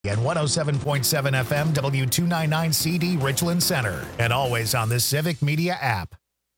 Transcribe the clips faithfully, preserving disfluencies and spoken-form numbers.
And one oh seven point seven F M, W two ninety-nine C D, Richland Center. And always on the Civic Media app.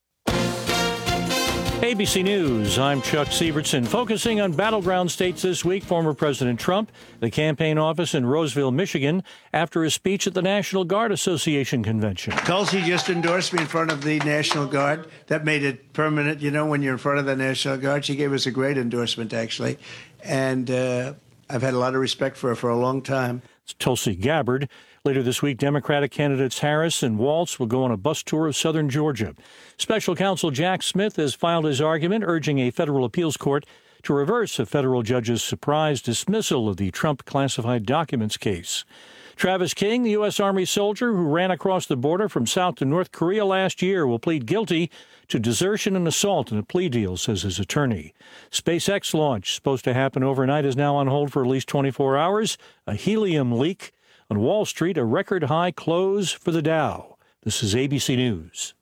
A B C News, I'm Chuck Sievertson. Focusing on battleground states this week, former President Trump, the campaign office in Roseville, Michigan, after his speech at the National Guard Association convention. Tulsi just endorsed me in front of the National Guard. That made it permanent, you know, when you're in front of the National Guard. She gave us a great endorsement, actually. And uh, I've had a lot of respect for her for a long time. It's Tulsi Gabbard. Later this week, Democratic candidates Harris and Waltz will go on a bus tour of southern Georgia. Special counsel Jack Smith has filed his argument urging a federal appeals court to reverse a federal judge's surprise dismissal of the Trump classified documents case. Travis King, the U S. Army soldier who ran across the border from South to North Korea last year, will plead guilty to desertion and assault in a plea deal, says his attorney. SpaceX launch, supposed to happen overnight, is now on hold for at least twenty-four hours. A helium leak. On Wall Street, a record-high close for the Dow. This is A B C News.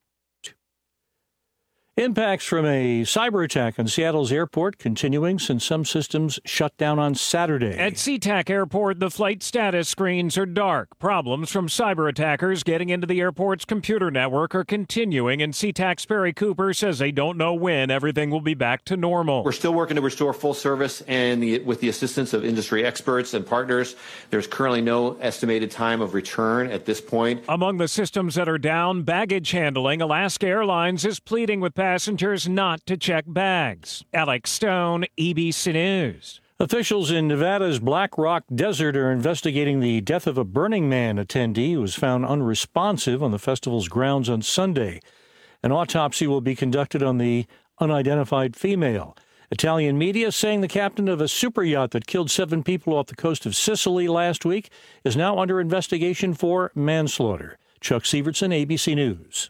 Impacts from a cyber attack on Seattle's airport continuing since some systems shut down on Saturday. At SeaTac Airport, the flight status screens are dark. Problems from cyber attackers getting into the airport's computer network are continuing, and SeaTac's Perry Cooper says they don't know when everything will be back to normal. We're still working to restore full service, and the, with the assistance of industry experts and partners, there's currently no estimated time of return at this point. Among the systems that are down, baggage handling. Alaska Airlines is pleading with passengers not to check bags. Alex Stone, A B C News. Officials in Nevada's Black Rock Desert are investigating the death of a Burning Man attendee who was found unresponsive on the festival's grounds on Sunday. An autopsy will be conducted on the unidentified female. Italian media saying the captain of a super yacht that killed seven people off the coast of Sicily last week is now under investigation for manslaughter. Chuck Sievertson, A B C News.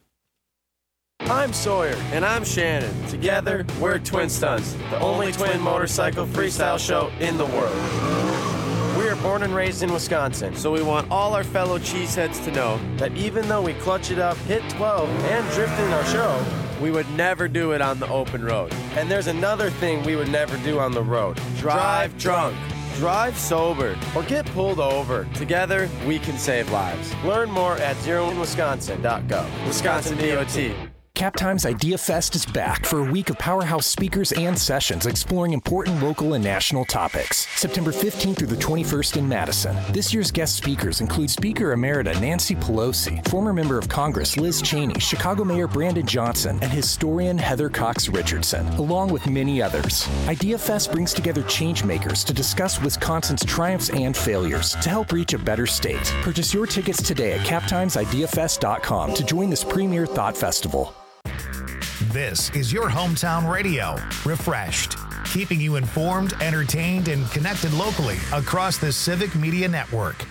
I'm Sawyer, and I'm Shannon. Together, we're Twin Stunts, the only twin motorcycle freestyle show in the world. We are born and raised in Wisconsin, so we want all our fellow cheeseheads to know that even though we clutch it up, hit twelve, and drift in our show, we would never do it on the open road. And there's another thing we would never do on the road. Drive drunk. Drive sober or get pulled over. Together, we can save lives. Learn more at zero in wisconsin dot gov. Wisconsin D O T. CapTime's Idea Fest is back for a week of powerhouse speakers and sessions exploring important local and national topics. September fifteenth through the twenty-first in Madison. This year's guest speakers include Speaker Emerita Nancy Pelosi, former member of Congress Liz Cheney, Chicago Mayor Brandon Johnson, and historian Heather Cox Richardson, along with many others. Idea Fest brings together change makers to discuss Wisconsin's triumphs and failures to help reach a better state. Purchase your tickets today at cap times idea fest dot com to join this premier thought festival. This is your hometown radio, refreshed, keeping you informed, entertained, and connected locally across the Civic Media Network.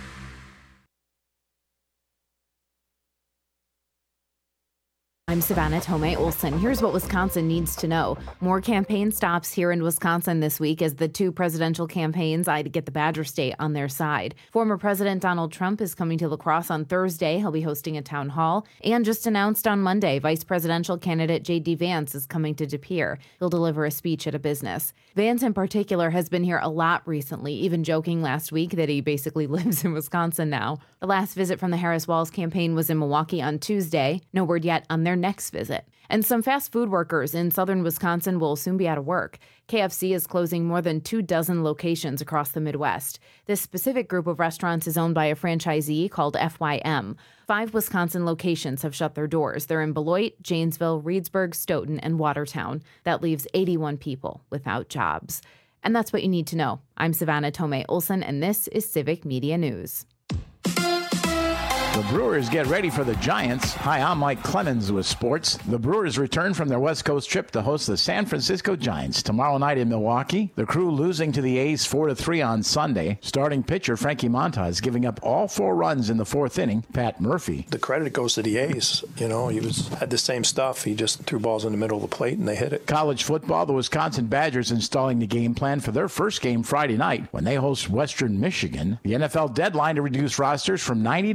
I'm Savannah Tomei Olson. Here's what Wisconsin needs to know. More campaign stops here in Wisconsin this week as the two presidential campaigns eye to get the Badger State on their side. Former President Donald Trump is coming to La Crosse on Thursday. He'll be hosting a town hall. And just announced on Monday, vice presidential candidate J D. Vance is coming to De Pere. He'll deliver a speech at a business. Vance in particular has been here a lot recently, even joking last week that he basically lives in Wisconsin now. The last visit from the Harris-Walz campaign was in Milwaukee on Tuesday. No word yet on their next visit. And some fast food workers in southern Wisconsin will soon be out of work. K F C is closing more than two dozen locations across the Midwest. This specific group of restaurants is owned by a franchisee called F Y M. Five Wisconsin locations have shut their doors. They're in Beloit, Janesville, Reedsburg, Stoughton, and Watertown. That leaves eighty-one people without jobs. And that's what you need to know. I'm Savannah Tomei Olson, and this is Civic Media News. The Brewers get ready for the Giants. Hi, I'm Mike Clemens with sports. The Brewers return from their West Coast trip to host the San Francisco Giants tomorrow night in Milwaukee. The Crew losing to the A's four to three on Sunday. Starting pitcher Frankie Montas giving up all four runs in the fourth inning. Pat Murphy. The credit goes to the A's. You know, he was had the same stuff. He just threw balls in the middle of the plate and they hit it. College football, the Wisconsin Badgers installing the game plan for their first game Friday night when they host Western Michigan. The N F L deadline to reduce rosters from ninety to fifty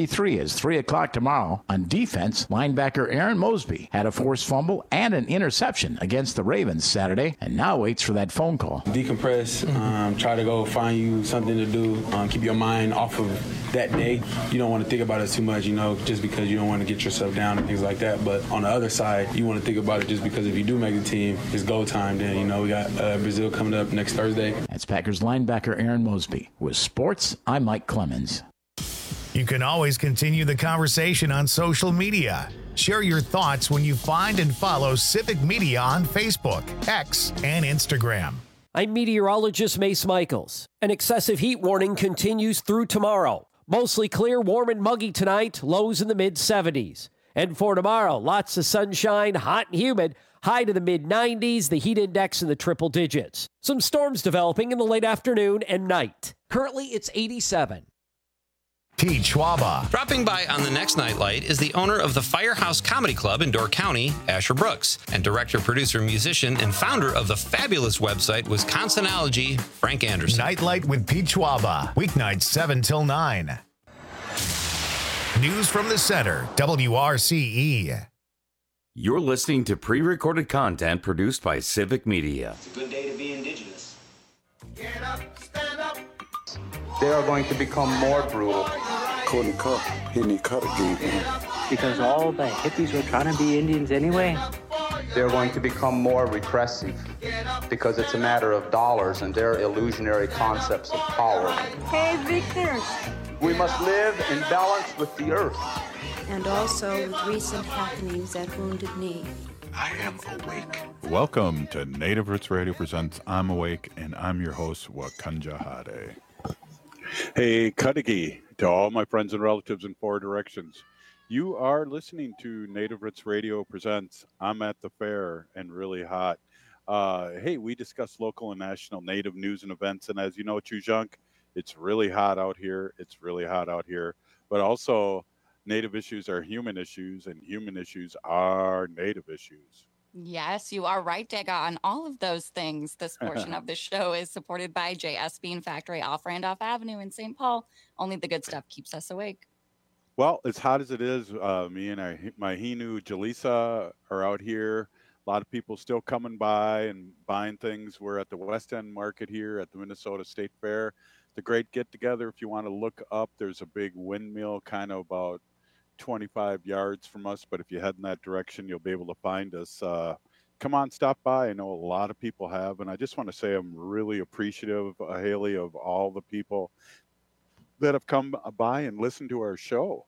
twenty-three is three o'clock tomorrow. On defense, linebacker Aaron Mosby had a forced fumble and an interception against the Ravens Saturday, and now waits for that phone call. Decompress, um, try to go find you something to do, um, keep your mind off of that day. You don't want to think about it too much, you know, just because you don't want to get yourself down and things like that. But on the other side, you want to think about it just because if you do make the team, it's go time. Then, you know, we got uh, Brazil coming up next Thursday. That's Packers linebacker Aaron Mosby. With sports, I'm Mike Clemens. You can always continue the conversation on social media. Share your thoughts when you find and follow Civic Media on Facebook, X, and Instagram. I'm meteorologist Mace Michaels. An excessive heat warning continues through tomorrow. Mostly clear, warm, and muggy tonight, lows in the mid seventies. And for tomorrow, lots of sunshine, hot and humid, high to the mid nineties, the heat index in the triple digits. Some storms developing in the late afternoon and night. Currently, it's eighty-seven. Pete Schwaba. Dropping by on the next Nightlight is the owner of the Firehouse Comedy Club in Door County, Asher Brooks, and director, producer, musician, and founder of the fabulous website Wisconsinology, Frank Anderson. Nightlight with Pete Schwaba, weeknights seven till nine. News from the Center, W R C E. You're listening to pre-recorded content produced by Civic Media. It's a good day to be indigenous. Get up, stand up. They are going to become more brutal. Couldn't cut. He didn't cut again. Because all the hippies were trying to be Indians anyway. They're going to become more repressive because it's a matter of dollars and their illusionary concepts of power. Hey, Victor. We must live in balance with the earth. And also with recent happenings at Wounded Knee. I am awake. Welcome to Native Roots Radio presents I'm Awake, and I'm your host, Wakanja Hade. Hey, Kadagi, to all my friends and relatives in four directions. You are listening to Native Roots Radio presents I'm at the Fair and Really Hot. Uh, hey, we discuss local and national Native news and events, and as you know, Chujunk, it's really hot out here. It's really hot out here. But also, Native issues are human issues, and human issues are Native issues. Yes, you are right, Dega, on all of those things. This portion of the show is supported by J S Bean Factory off Randolph Avenue in Saint Paul. Only the good stuff keeps us awake. Well, as hot as it is, uh, me and I, my Hinu Jalisa are out here. A lot of people still coming by and buying things. We're at the West End Market here at the Minnesota State Fair. The great get-together, if you want to look up, there's a big windmill kind of about twenty-five yards from us, but if you head in that direction, you'll be able to find us. Uh, come on, stop by. I know a lot of people have, and I just want to say I'm really appreciative, uh, Haley, of all the people that have come by and listened to our show.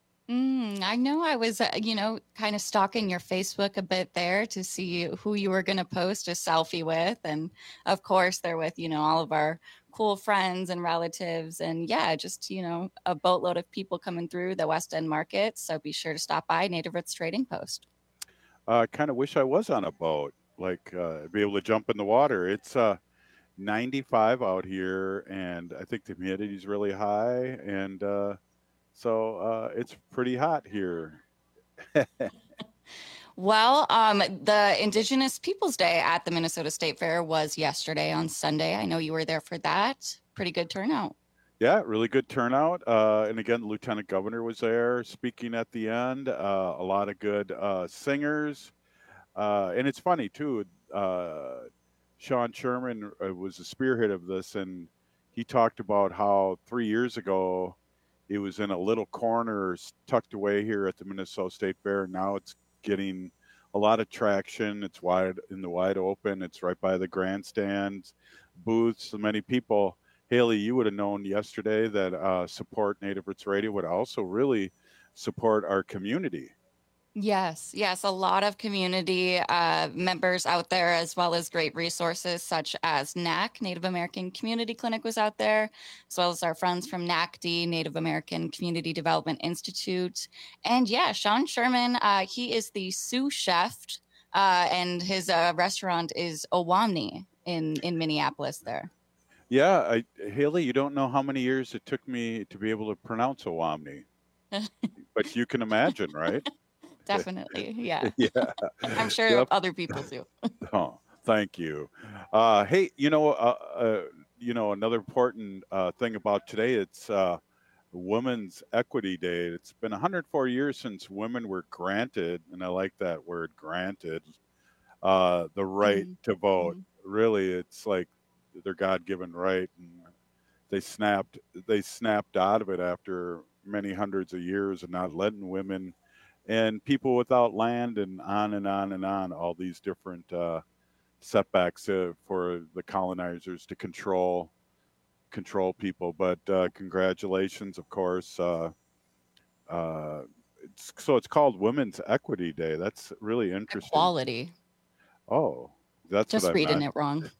Mm, I know I was, uh, you know, kind of stalking your Facebook a bit there to see who you were going to post a selfie with. And of course, they're with, you know, all of our cool friends and relatives. And yeah, just, you know, a boatload of people coming through the West End Market. So be sure to stop by Native Roots Trading Post. I uh, kind of wish I was on a boat, like uh, be able to jump in the water. It's uh, ninety-five out here, and I think the humidity is really high. And uh, so uh, it's pretty hot here. Well, um, the Indigenous Peoples Day at the Minnesota State Fair was yesterday on Sunday. I know you were there for that. Pretty good turnout. Yeah, really good turnout. Uh, and again, the Lieutenant Governor was there speaking at the end. Uh, a lot of good uh, singers. Uh, and it's funny, too. Uh, Sean Sherman was the spearhead of this, and he talked about how three years ago it was in a little corner tucked away here at the Minnesota State Fair. And now it's getting a lot of traction. It's wide in the wide open. It's right by the grandstands, booths, so many people. Haley, you would have known yesterday that uh, support Native Roots Radio would also really support our community. Yes, yes, a lot of community uh, members out there, as well as great resources such as N A C, Native American Community Clinic was out there, as well as our friends from N A C D, Native American Community Development Institute. And yeah, Sean Sherman, uh, he is the sous chef, uh, and his uh, restaurant is Owamni in, in Minneapolis there. Yeah, I, Haley, you don't know how many years it took me to be able to pronounce Owamni, but you can imagine, right? Definitely, yeah. Yeah. I'm sure Yep. other people do. Oh, thank you. Uh, hey, you know, uh, uh, you know, another important uh, thing about today, it's uh, Women's Equity Day. It's been one hundred four years since women were granted, and I like that word, granted, uh, the right Mhm. to vote. Mhm. Really, it's like their God-given right, and they snapped they snapped out of it after many hundreds of years of not letting women and people without land, and on and on and on, all these different uh, setbacks uh, for the colonizers to control control people. But uh, congratulations, of course. Uh, uh, it's, so it's called Women's Equity Day. That's really interesting. Equality. Oh, that's Just what I reading meant. it wrong.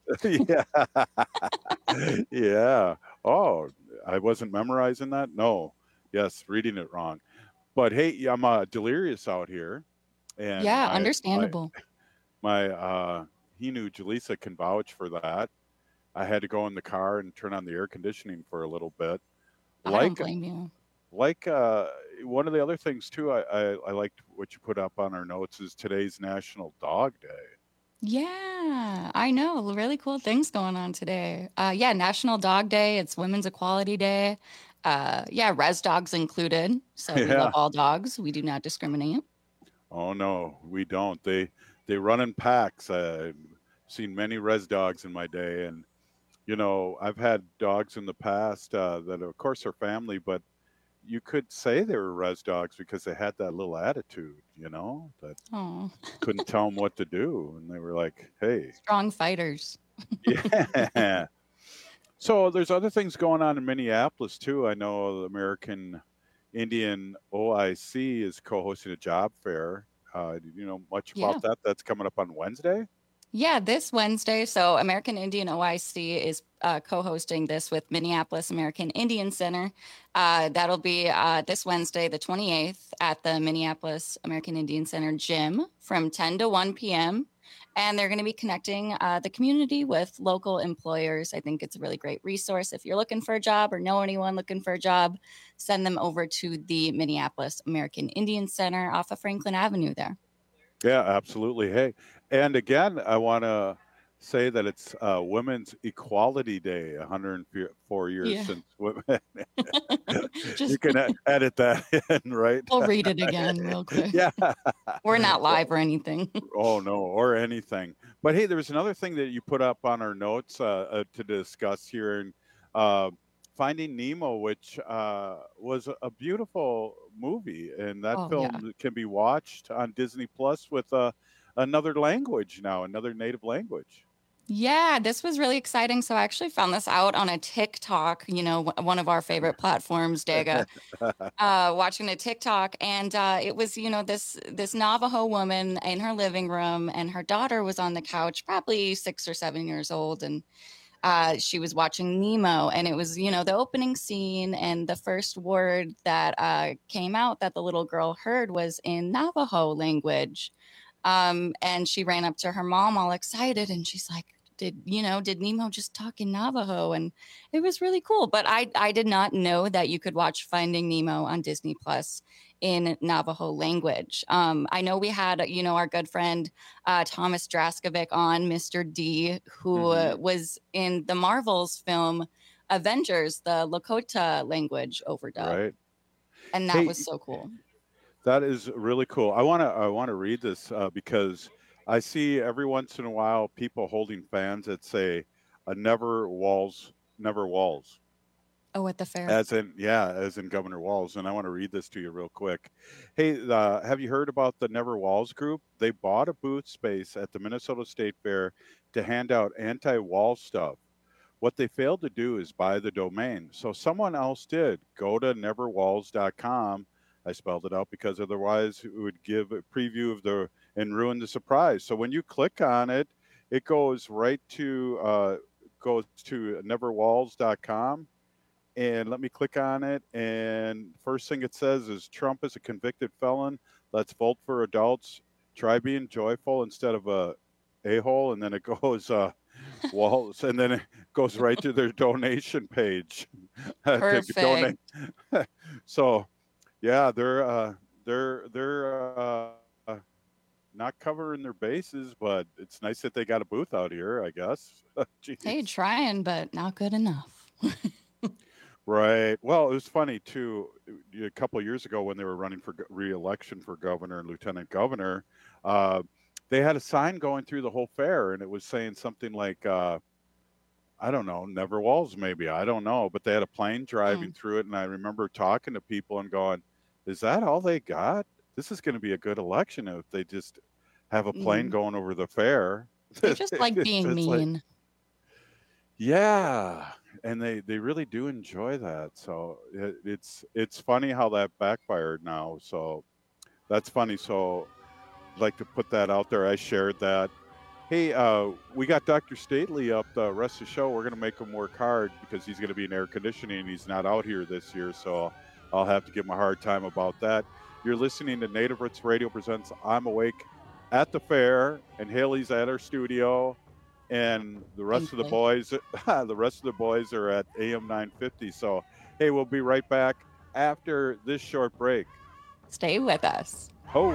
Yeah. Yeah. Oh, I wasn't memorizing that? No. Yes, reading it wrong. But hey, I'm uh, delirious out here. And Yeah, my, my, understandable. my, uh, he knew Jaleesa can vouch for that. I had to go in the car and turn on the air conditioning for a little bit. I Like, don't blame you. like uh, one of the other things too, I, I, I liked what you put up on our notes is today's National Dog Day. Yeah, I know. Really cool things going on today. Uh, yeah, National Dog Day. It's Women's Equality Day. Uh, yeah, res dogs included. So we Yeah. love all dogs. We do not discriminate. Oh no, we don't. They they run in packs. I've seen many res dogs in my day, and you know I've had dogs in the past uh, that, of course, are family, but you could say they were res dogs because they had that little attitude, you know, that Oh, couldn't tell them what to do, and they were like, "Hey, strong fighters. yeah." So there's other things going on in Minneapolis too. I know the American Indian O I C is co-hosting a job fair. Uh, do you know much Yeah. about that? That's coming up on Wednesday. Yeah, this Wednesday. So, American Indian O I C is uh, co hosting this with Minneapolis American Indian Center. Uh, that'll be uh, this Wednesday, the twenty-eighth, at the Minneapolis American Indian Center gym from ten to one p.m. And they're going to be connecting uh, the community with local employers. I think it's a really great resource. If you're looking for a job or know anyone looking for a job, send them over to the Minneapolis American Indian Center off of Franklin Avenue there. Yeah, absolutely. Hey, and again, I want to say that it's uh, Women's Equality Day, one hundred four years Yeah. since women. Just- You can e- edit that in, right? We'll read it again real quick. Yeah. We're not live or anything. Oh, no, or anything. But hey, there was another thing that you put up on our notes uh, uh, to discuss here, and uh, Finding Nemo, which uh, was a beautiful movie, and that Oh, film yeah. can be watched on Disney Plus with uh, another language now, another native language. Yeah, this was really exciting. So I actually found this out on a TikTok, you know, w- one of our favorite platforms, Daga, uh, watching a TikTok. And uh, it was, you know, this this Navajo woman in her living room, and her daughter was on the couch, probably six or seven years old. And uh, she was watching Nemo. And it was, you know, the opening scene. And the first word that uh, came out that the little girl heard was in Navajo language. Um, and she ran up to her mom all excited, and she's like, did, you know, did Nemo just talk in Navajo? And it was really cool. But I, I did not know that you could watch Finding Nemo on Disney Plus in Navajo language. Um, I know we had, you know, our good friend uh, Thomas Draskovic on, Mister D, who uh, was in the Marvel's film Avengers, the Lakota language overdub. Right. And that Hey, was so cool. That is really cool. I want to I want to read this uh, because I see every once in a while people holding fans that say uh, "Never Walls, Never Walls," Oh, at the fair. as in yeah, as in Governor Walls. And I want to read this to you real quick. Hey, uh, have you heard about the Never Walls group? They bought a booth space at the Minnesota State Fair to hand out anti-wall stuff. What they failed to do is buy the domain. So someone else did. Go to never walls dot com. I spelled it out because otherwise it would give a preview of the and ruin the surprise. So when you click on it, it goes right to uh, goes to never walls dot com. And let me click on it. And first thing it says is Trump is a convicted felon. Let's vote for adults. Try being joyful instead of a a-hole. And then it goes uh, Walls, and then it goes right to their donation page. to Perfect. donate. So, yeah, they're uh, they're they're uh, not covering their bases, but it's nice that they got a booth out here, I guess. Jeez. Hey, trying, but not good enough. Right. Well, it was funny too. A couple of years ago, when they were running for go- re-election for governor and lieutenant governor, uh, they had a sign going through the whole fair, and it was saying something like, uh, I don't know, Never Walls, maybe. I don't know. But they had a plane driving Mm. through it, and I remember talking to people and going, "Is that all they got? This is going to be a good election if they just have a plane Mm. going over the fair." They just like It's being just like, mean. yeah, and they they really do enjoy that. So it, it's it's funny how that backfired now. So that's funny. So I'd like to put that out there. I shared that. Hey, uh, we got Doctor Stately up the rest of the show. We're going to make him work hard because he's going to be in air conditioning. He's not out here this year, so I'll have to give him a hard time about that. You're listening to Native Roots Radio presents I'm Awake at the fair, and Haley's at our studio, and the rest of the boys, the rest of the boys are at A M nine fifty. So, hey, we'll be right back after this short break. Stay with us. Ho!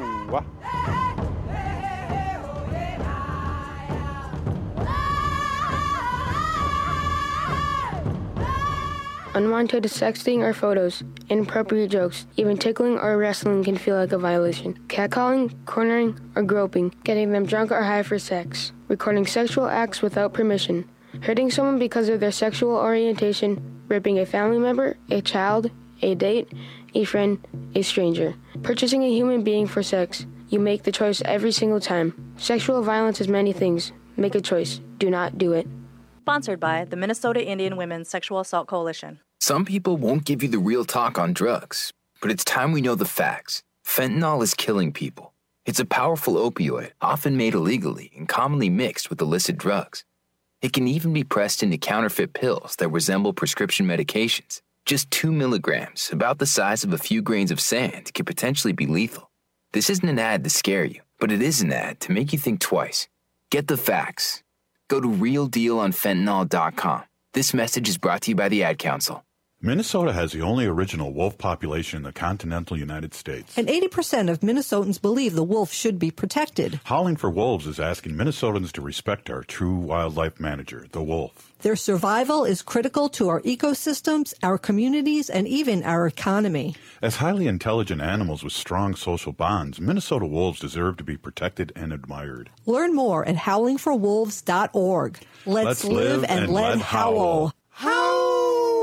Unwanted sexting or photos, inappropriate jokes, even tickling or wrestling can feel like a violation. Catcalling, cornering, or groping, getting them drunk or high for sex, recording sexual acts without permission, hurting someone because of their sexual orientation, raping a family member, a child, a date, a friend, a stranger, purchasing a human being for sex. You make the choice every single time. Sexual violence is many things. Make a choice. Do not do it. Sponsored by the Minnesota Indian Women's Sexual Assault Coalition. Some people won't give you the real talk on drugs, but it's time we know the facts. Fentanyl is killing people. It's a powerful opioid, often made illegally and commonly mixed with illicit drugs. It can even be pressed into counterfeit pills that resemble prescription medications. Just two milligrams, about the size of a few grains of sand, can potentially be lethal. This isn't an ad to scare you, but it is an ad to make you think twice. Get the facts. Go to real deal on fentanyl dot com. This message is brought to you by the Ad Council. Minnesota has the only original wolf population in the continental United States. And eighty percent of Minnesotans believe the wolf should be protected. Howling for Wolves is asking Minnesotans to respect our true wildlife manager, the wolf. Their survival is critical to our ecosystems, our communities, and even our economy. As highly intelligent animals with strong social bonds, Minnesota wolves deserve to be protected and admired. Learn more at howling for wolves dot org. Let's, Let's live, live and, and let let howl. Howl!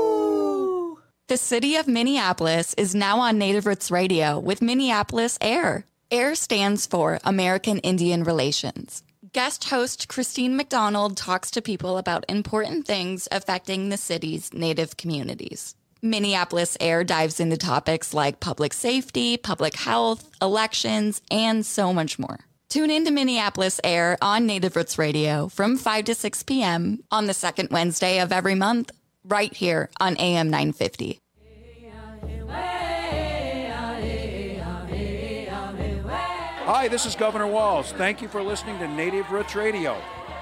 The city of Minneapolis is now on Native Roots Radio with Minneapolis AIR. AIR stands for American Indian Relations. Guest host Christine McDonald talks to people about important things affecting the city's Native communities. Minneapolis AIR dives into topics like public safety, public health, elections, and so much more. Tune in to Minneapolis AIR on Native Roots Radio from five to six p.m. on the second Wednesday of every month, right here on A M nine fifty. Hi, this is Governor Walz. Thank you for listening to Native Roots Radio.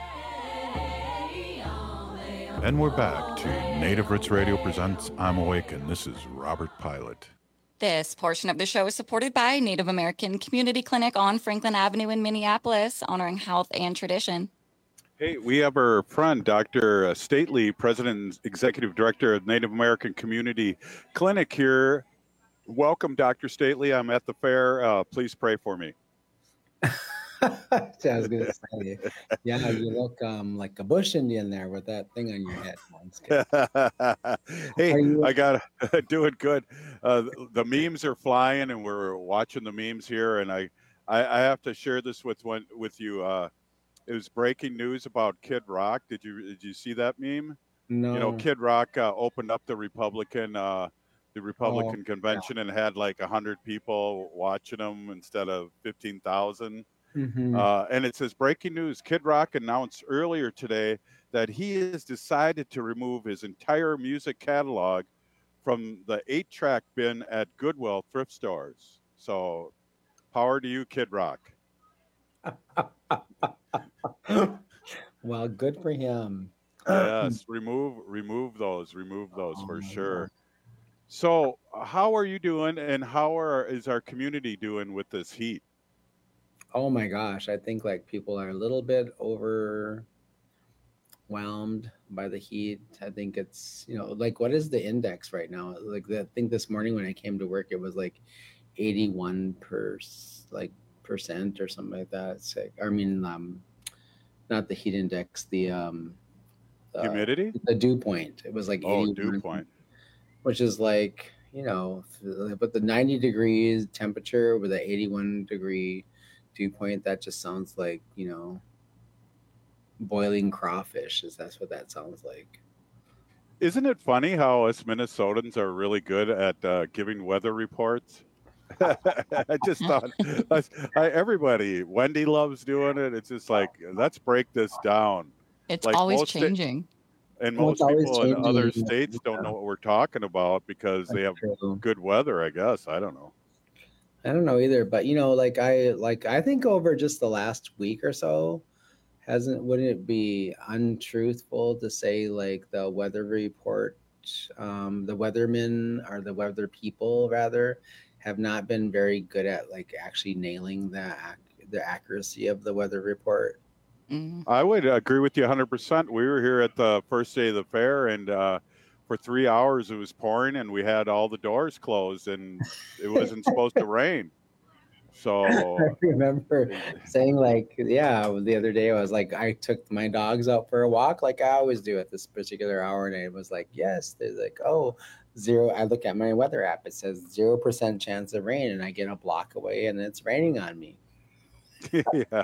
And we're back to Native Roots Radio presents I'm Awake, and this is Robert Pilot. This portion of the show is supported by Native American Community Clinic on Franklin Avenue in Minneapolis, honoring health and tradition. Hey, we have our friend, Doctor Stately, President and Executive Director of Native American Community Clinic here. Welcome, Doctor Stately. I'm at the fair. Uh, please pray for me. I was going to say, yeah, you look um, like a bush Indian there with that thing on your head. Hey, I got doing good. Uh, the memes are flying, and we're watching the memes here. And I, I, I have to share this with one with you. Uh, it was breaking news about Kid Rock. Did you did you see that meme? No. You know, Kid Rock uh, opened up the Republican uh, the Republican Oh, convention and had like a hundred people watching him instead of fifteen thousand. Mhm. Uh, and it says breaking news: Kid Rock announced earlier today that he has decided to remove his entire music catalog from the eight-track bin at Goodwill thrift stores. So, power to you, Kid Rock. Well, good for him. Yes, remove remove those, remove those for sure. So, how are you doing, and how are is our community doing with this heat? Oh my gosh, I think like people are a little bit over whelmed by the heat. I think it's, you know, like, what is the index right now? Like, the, I think this morning when I came to work, it was like eighty-one per like percent or something like that. It's like, I mean, um, not the heat index, the um, uh, humidity, the dew point. It was like oh, eighty-one, dew point, which is like, you know, but the ninety degrees temperature with the eighty-one degree dew point, that just sounds like, you know, boiling crawfish. Is that's what that sounds like. Isn't it funny how us Minnesotans are really good at uh, giving weather reports? I just thought I, I, everybody, Wendy loves doing it. It's just like, let's break this down. It's like always most changing. Sta- and Well, most it's always people in changing. other states don't know what we're talking about because they have true. good weather, I guess. I don't know. I don't know either, but you know, like I like I think over just the last week or so, hasn't wouldn't it be untruthful to say like the weather report, um, the weathermen or the weather people rather, have not been very good at like actually nailing the ac- the accuracy of the weather report. Mm-hmm. I would agree with you one hundred percent. We were here at the first day of the fair, and uh, for three hours it was pouring, and we had all the doors closed, and it wasn't supposed to rain. So I remember saying like, yeah, the other day I was like, I took my dogs out for a walk like I always do at this particular hour, and it was like, yes, there's like, oh, zero. I look at my weather app, it says zero percent chance of rain, and I get a block away, and it's raining on me. yeah,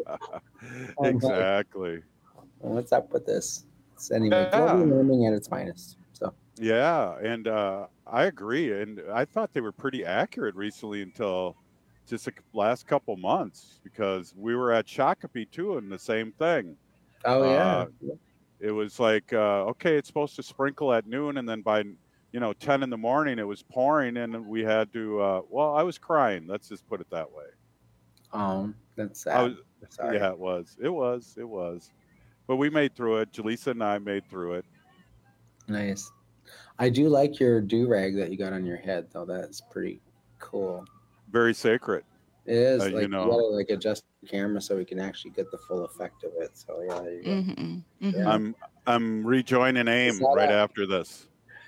exactly. What's up with this? It's anyway, Yeah. global warming at its finest. So Yeah, and uh, I agree. And I thought they were pretty accurate recently until just the last couple months, because we were at Shakopee too, and the same thing. oh yeah, Uh, it was like, uh, okay, it's supposed to sprinkle at noon, and then by you know ten in the morning it was pouring, and we had to. Uh, well, I was crying. Let's just put it that way. um, that's sad. I was, Sorry. yeah, it was, it was, it was. But we made through it. Jaleesa and I made through it. Nice. I do like your do rag that you got on your head, though. That's pretty cool. Very sacred. It is Uh, like you you, know. gotta like adjust the camera so we can actually get the full effect of it. So yeah, there you go. Mm-hmm. Mm-hmm. Yeah. I'm I'm rejoining AIM that right a- after this.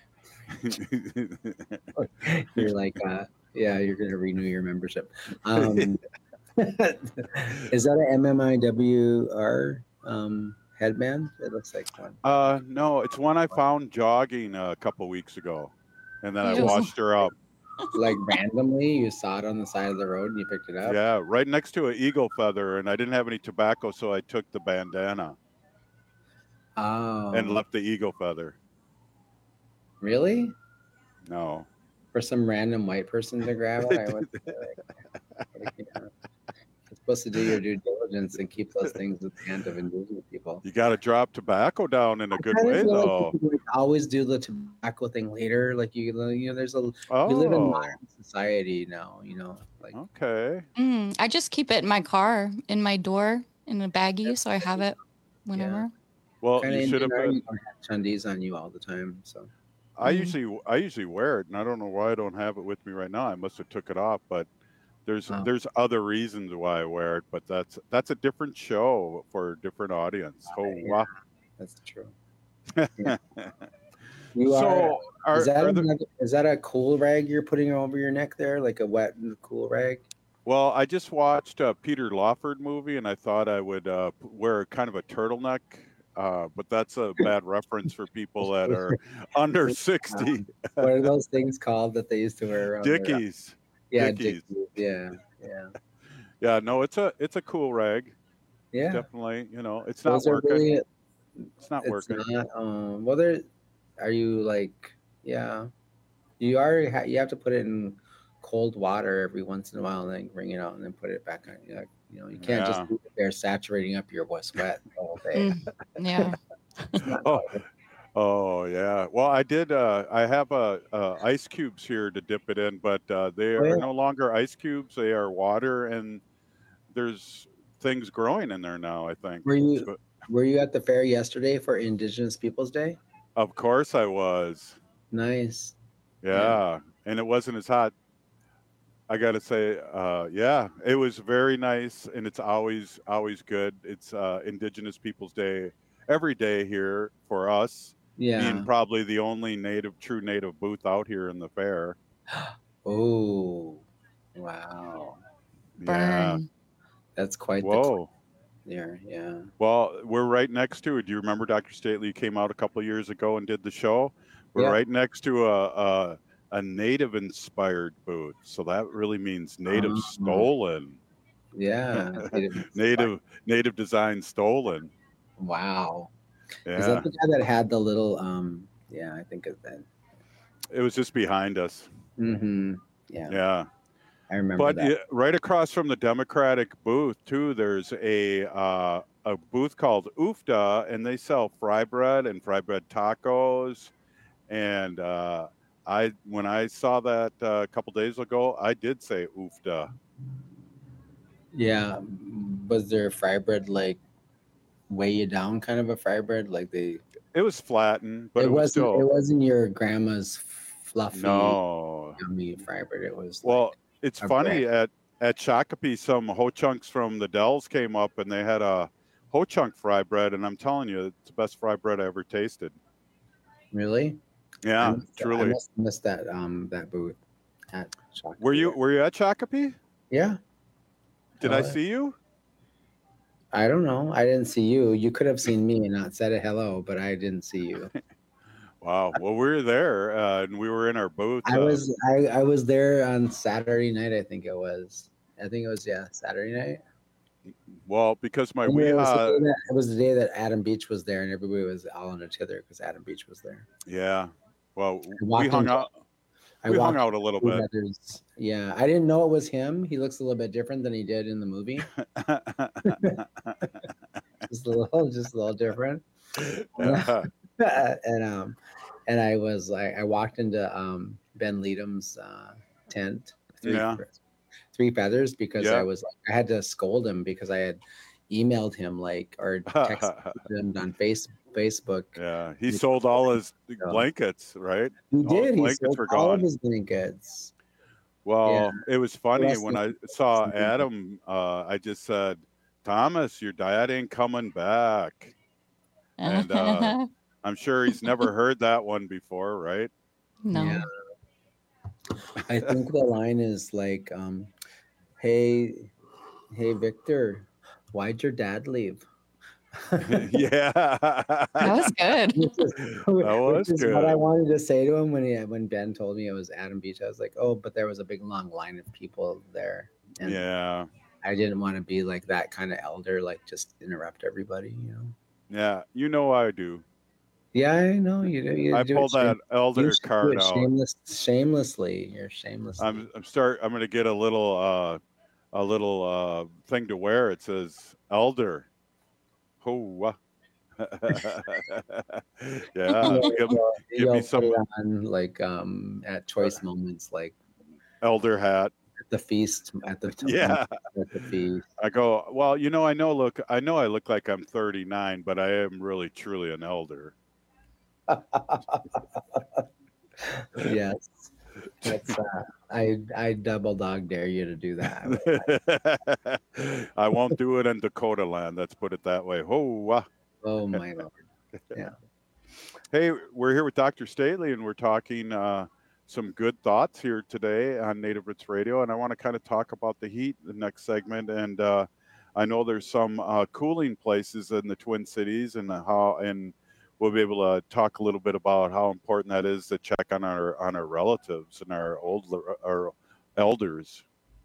You're like, uh, yeah, you're gonna renew your membership. Um, is that an M M I W R um, headband? It looks like one. Uh, no, it's one I found jogging a couple weeks ago, and then I Ew. washed her up. Like randomly, you saw it on the side of the road and you picked it up. Yeah, right next to an eagle feather, and I didn't have any tobacco, so I took the bandana Oh, and left the eagle feather. really? No. For some random white person to grab it? I would say, like, you know, you're supposed to do your due diligence and keep those things with the hand of indigenous people. You got to drop tobacco down in a good kind of way, feel like though. people, like, always do the tobacco thing later. Like you, you know, there's a we live in Oh, modern society now. You know, like okay. Mm, I just keep it in my car, in my door, in a baggie, so I have it whenever. Well, kind of you should have Indian, been. you don't have Chundis on you all the time. So I Mhm. usually I usually wear it, and I don't know why I don't have it with me right now. I must have took it off, but there's Wow. there's other reasons why I wear it, but that's that's a different show for a different audience. Oh yeah. wow! that's true. Yeah. You are. So are, Is that are the, another, is that a cool rag you're putting over your neck there, like a wet and cool rag? well, I just watched a Peter Lawford movie, and I thought I would uh, p- wear kind of a turtleneck, uh, but that's a bad reference for people that are under sixty. What are those things called that they used to wear around their- Dickies. Yeah, Dickies. Dickies. Yeah, yeah, Yeah, no, it's a it's a cool rag. yeah. Definitely, you know, it's not Those are working. really. It's not It's working. not. Um. Well, there. Are you like? Yeah. You are. Ha- you have to put it in cold water every once in a while, and then bring it out, and then put it back on. You know, you know, you can't Yeah. just leave it there saturating up your sweat the whole day. Mm, yeah. Oh, oh yeah. Well, I did. Uh, I have uh, uh, ice cubes here to dip it in, but uh, they Oh, are yeah. no longer ice cubes. They are water, and there's things growing in there now. I think. Were you But Were you at the fair yesterday for Indigenous Peoples Day? of course, I was. Nice. Yeah, and it wasn't as hot. I gotta say, uh, yeah, it was very nice, and it's always always good. It's uh, Indigenous Peoples Day every day here for us. Yeah. Being probably the only native, true native booth out here in the fair. Oh, wow. Yeah. That's quite Whoa. the there, yeah. Well, we're right next to it. Do you remember Doctor Stately came out a couple of years ago and did the show? We're Yeah. right next to a a, a native inspired booth. So that really means native Oh. stolen. Yeah. native, native native design stolen. wow. Yeah. Is that the guy that had the little um yeah, I think of that. It was just behind us. Mm-hmm. Yeah. Yeah. I remember But that. yeah, right across from the Democratic booth too, there's a uh, a booth called Oofda, and they sell fry bread and fry bread tacos. And uh, I, when I saw that uh, a couple days ago, I did say Oofda. Yeah. Was there fry bread like weigh you down kind of a fry bread? Like they It was flattened, but it, it was wasn't still it wasn't your grandma's fluffy no. yummy fry bread. It was Well, like it's a funny bread. at at Shakopee, some ho chunks from the Dells came up, and they had a ho chunk fry bread, and I'm telling you, it's the best fry bread I ever tasted. Really? Yeah, I must, I truly. must have missed that um that booth at Shakopee. Were you were you at Shakopee? Yeah. Did Oh, I yeah. see you? I don't know. I didn't see you. You could have seen me and not said a hello, but I didn't see you. Wow. Well, we were there, uh, and we were in our booth. I uh, was I, I was there on Saturday night, I think it was. I think it was yeah, Saturday night. well because my And we it, was the uh, day that, it was the day that Adam Beach was there and everybody was all under together because Adam Beach was there. yeah. Well, walked we hung into- out. I We hung walked out a little through bit. others- Yeah, I didn't know it was him. He looks a little bit different than he did in the movie. just a little, just a little different. Yeah. and um, and I was like, I walked into um Ben Leadham's uh, tent. Three, Yeah. Three feathers because Yeah. I was like, I had to scold him because I had emailed him like or texted him on face Facebook. Yeah, he sold all his blankets, right? He All his did. He blankets sold were all gone. of his blankets. Well, Yeah. it was funny Less when than- I saw Adam. Uh, I just said, "Thomas, your dad ain't coming back," and uh, I'm sure he's never heard that one before, right? No. Yeah. I think the line is like, um, "Hey, hey, Victor, why'd your dad leave?" Yeah, That was good. Which is, That was which is what good. I wanted to say to him when he when Ben told me it was Adam Beach. I was like, "Oh, but there was a big long line of people there." And Yeah, I didn't want to be like that kind of elder, like just interrupt everybody, you know. yeah. You know I do. Yeah, I know you do. You I do it pulled that shame- elder you should do card it out. shameless, shamelessly. You're shameless. I'm I'm start. I'm gonna get a little uh, a little uh, thing to wear. It says elder. Oh. Yeah, give, give me some on like um at choice moments, like elder hat. at the feast, at the Yeah. at the feast. I go, well, you know, I know look I know I look like I'm thirty-nine, but I am really truly an elder. Yes, that's uh, I I double dog dare you to do that. I won't do it in Dakota land, let's put it that way. Oh, uh. Oh my lord! Yeah. Hey, we're here with Doctor Stately, and we're talking uh, some good thoughts here today on Native Roots Radio, and I want to kind of talk about the heat in the next segment. And uh, I know there's some uh, cooling places in the Twin Cities, and how, and we'll be able to talk a little bit about how important that is to check on our on our relatives and our old our elders.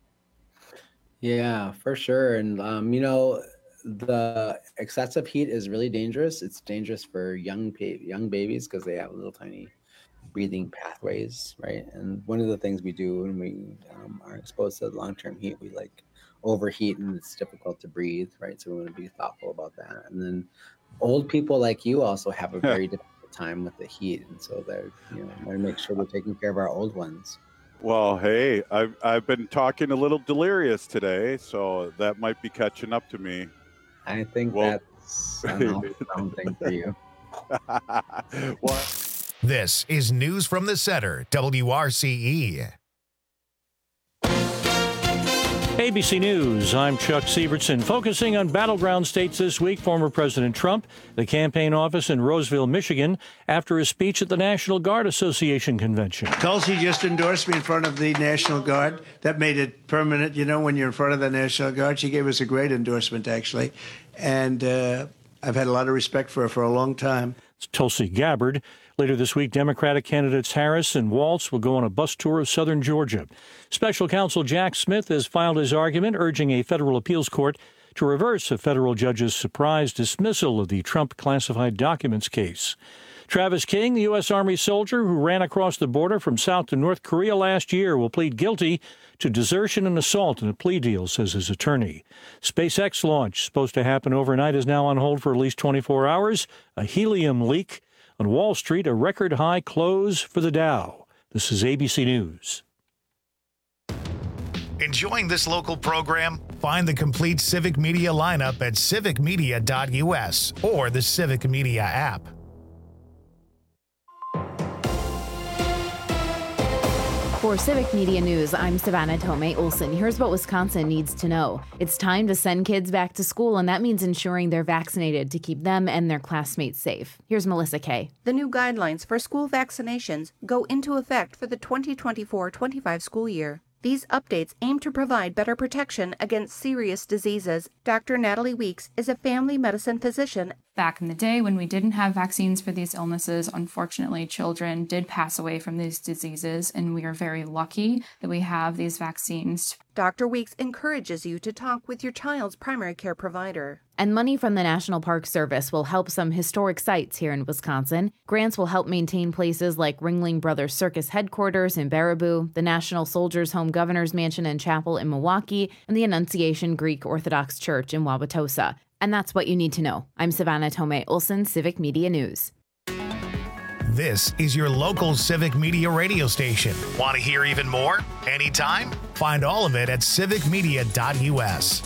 Yeah, for sure. And um, you know, the excessive heat is really dangerous. It's dangerous for young pa- young babies because they have little tiny breathing pathways, right? And one of the things we do when we um, are exposed to long-term heat, we like overheat and it's difficult to breathe, right? So we want to be thoughtful about that. And then old people like you also have a very difficult time with the heat, and so they're you know want to make sure we're taking care of our old ones. Well, hey, I've I've been talking a little delirious today, so that might be catching up to me. I think Well- that's an all-around thing for you. Well, This is News from the Center, W R C E. A B C News, I'm Chuck Sievertson. Focusing on battleground states this week, former President Trump, the campaign office in Roseville, Michigan, after a speech at the National Guard Association convention. Tulsi just endorsed me in front of the National Guard. That made it permanent, you know, when you're in front of the National Guard. She gave us a great endorsement, actually. And uh, I've had a lot of respect for her for a long time. It's Tulsi Gabbard. Later this week, Democratic candidates Harris and Waltz will go on a bus tour of southern Georgia. Special counsel Jack Smith has filed his argument urging a federal appeals court to reverse a federal judge's surprise dismissal of the Trump classified documents case. Travis King, the U S. Army soldier who ran across the border from South to North Korea last year, will plead guilty to desertion and assault in a plea deal, says his attorney. SpaceX launch, supposed to happen overnight, is now on hold for at least twenty-four hours. A helium leak. On Wall Street, a record-high close for the Dow. This is A B C News. Enjoying this local program? Find the complete Civic Media lineup at civic media dot u s or the Civic Media app. For Civic Media News, I'm Savannah Tomei Olson. Here's what Wisconsin needs to know. It's time to send kids back to school, and that means ensuring they're vaccinated to keep them and their classmates safe. Here's Melissa Kay. The new guidelines for school vaccinations go into effect for the twenty twenty-four twenty-five school year. These updates aim to provide better protection against serious diseases. Doctor Natalie Weeks is a family medicine physician. Back in the day when we didn't have vaccines for these illnesses, unfortunately, children did pass away from these diseases, and we are very lucky that we have these vaccines. Doctor Weeks encourages you to talk with your child's primary care provider. And money from the National Park Service will help some historic sites here in Wisconsin. Grants will help maintain places like Ringling Brothers Circus headquarters in Baraboo, the National Soldiers Home Governor's Mansion and Chapel in Milwaukee, and the Annunciation Greek Orthodox Church in Wauwatosa. And that's what you need to know. I'm Savannah Tomei Olson, Civic Media News. This is your local Civic Media radio station. Want to hear even more? Anytime? Find all of it at civic media dot u s.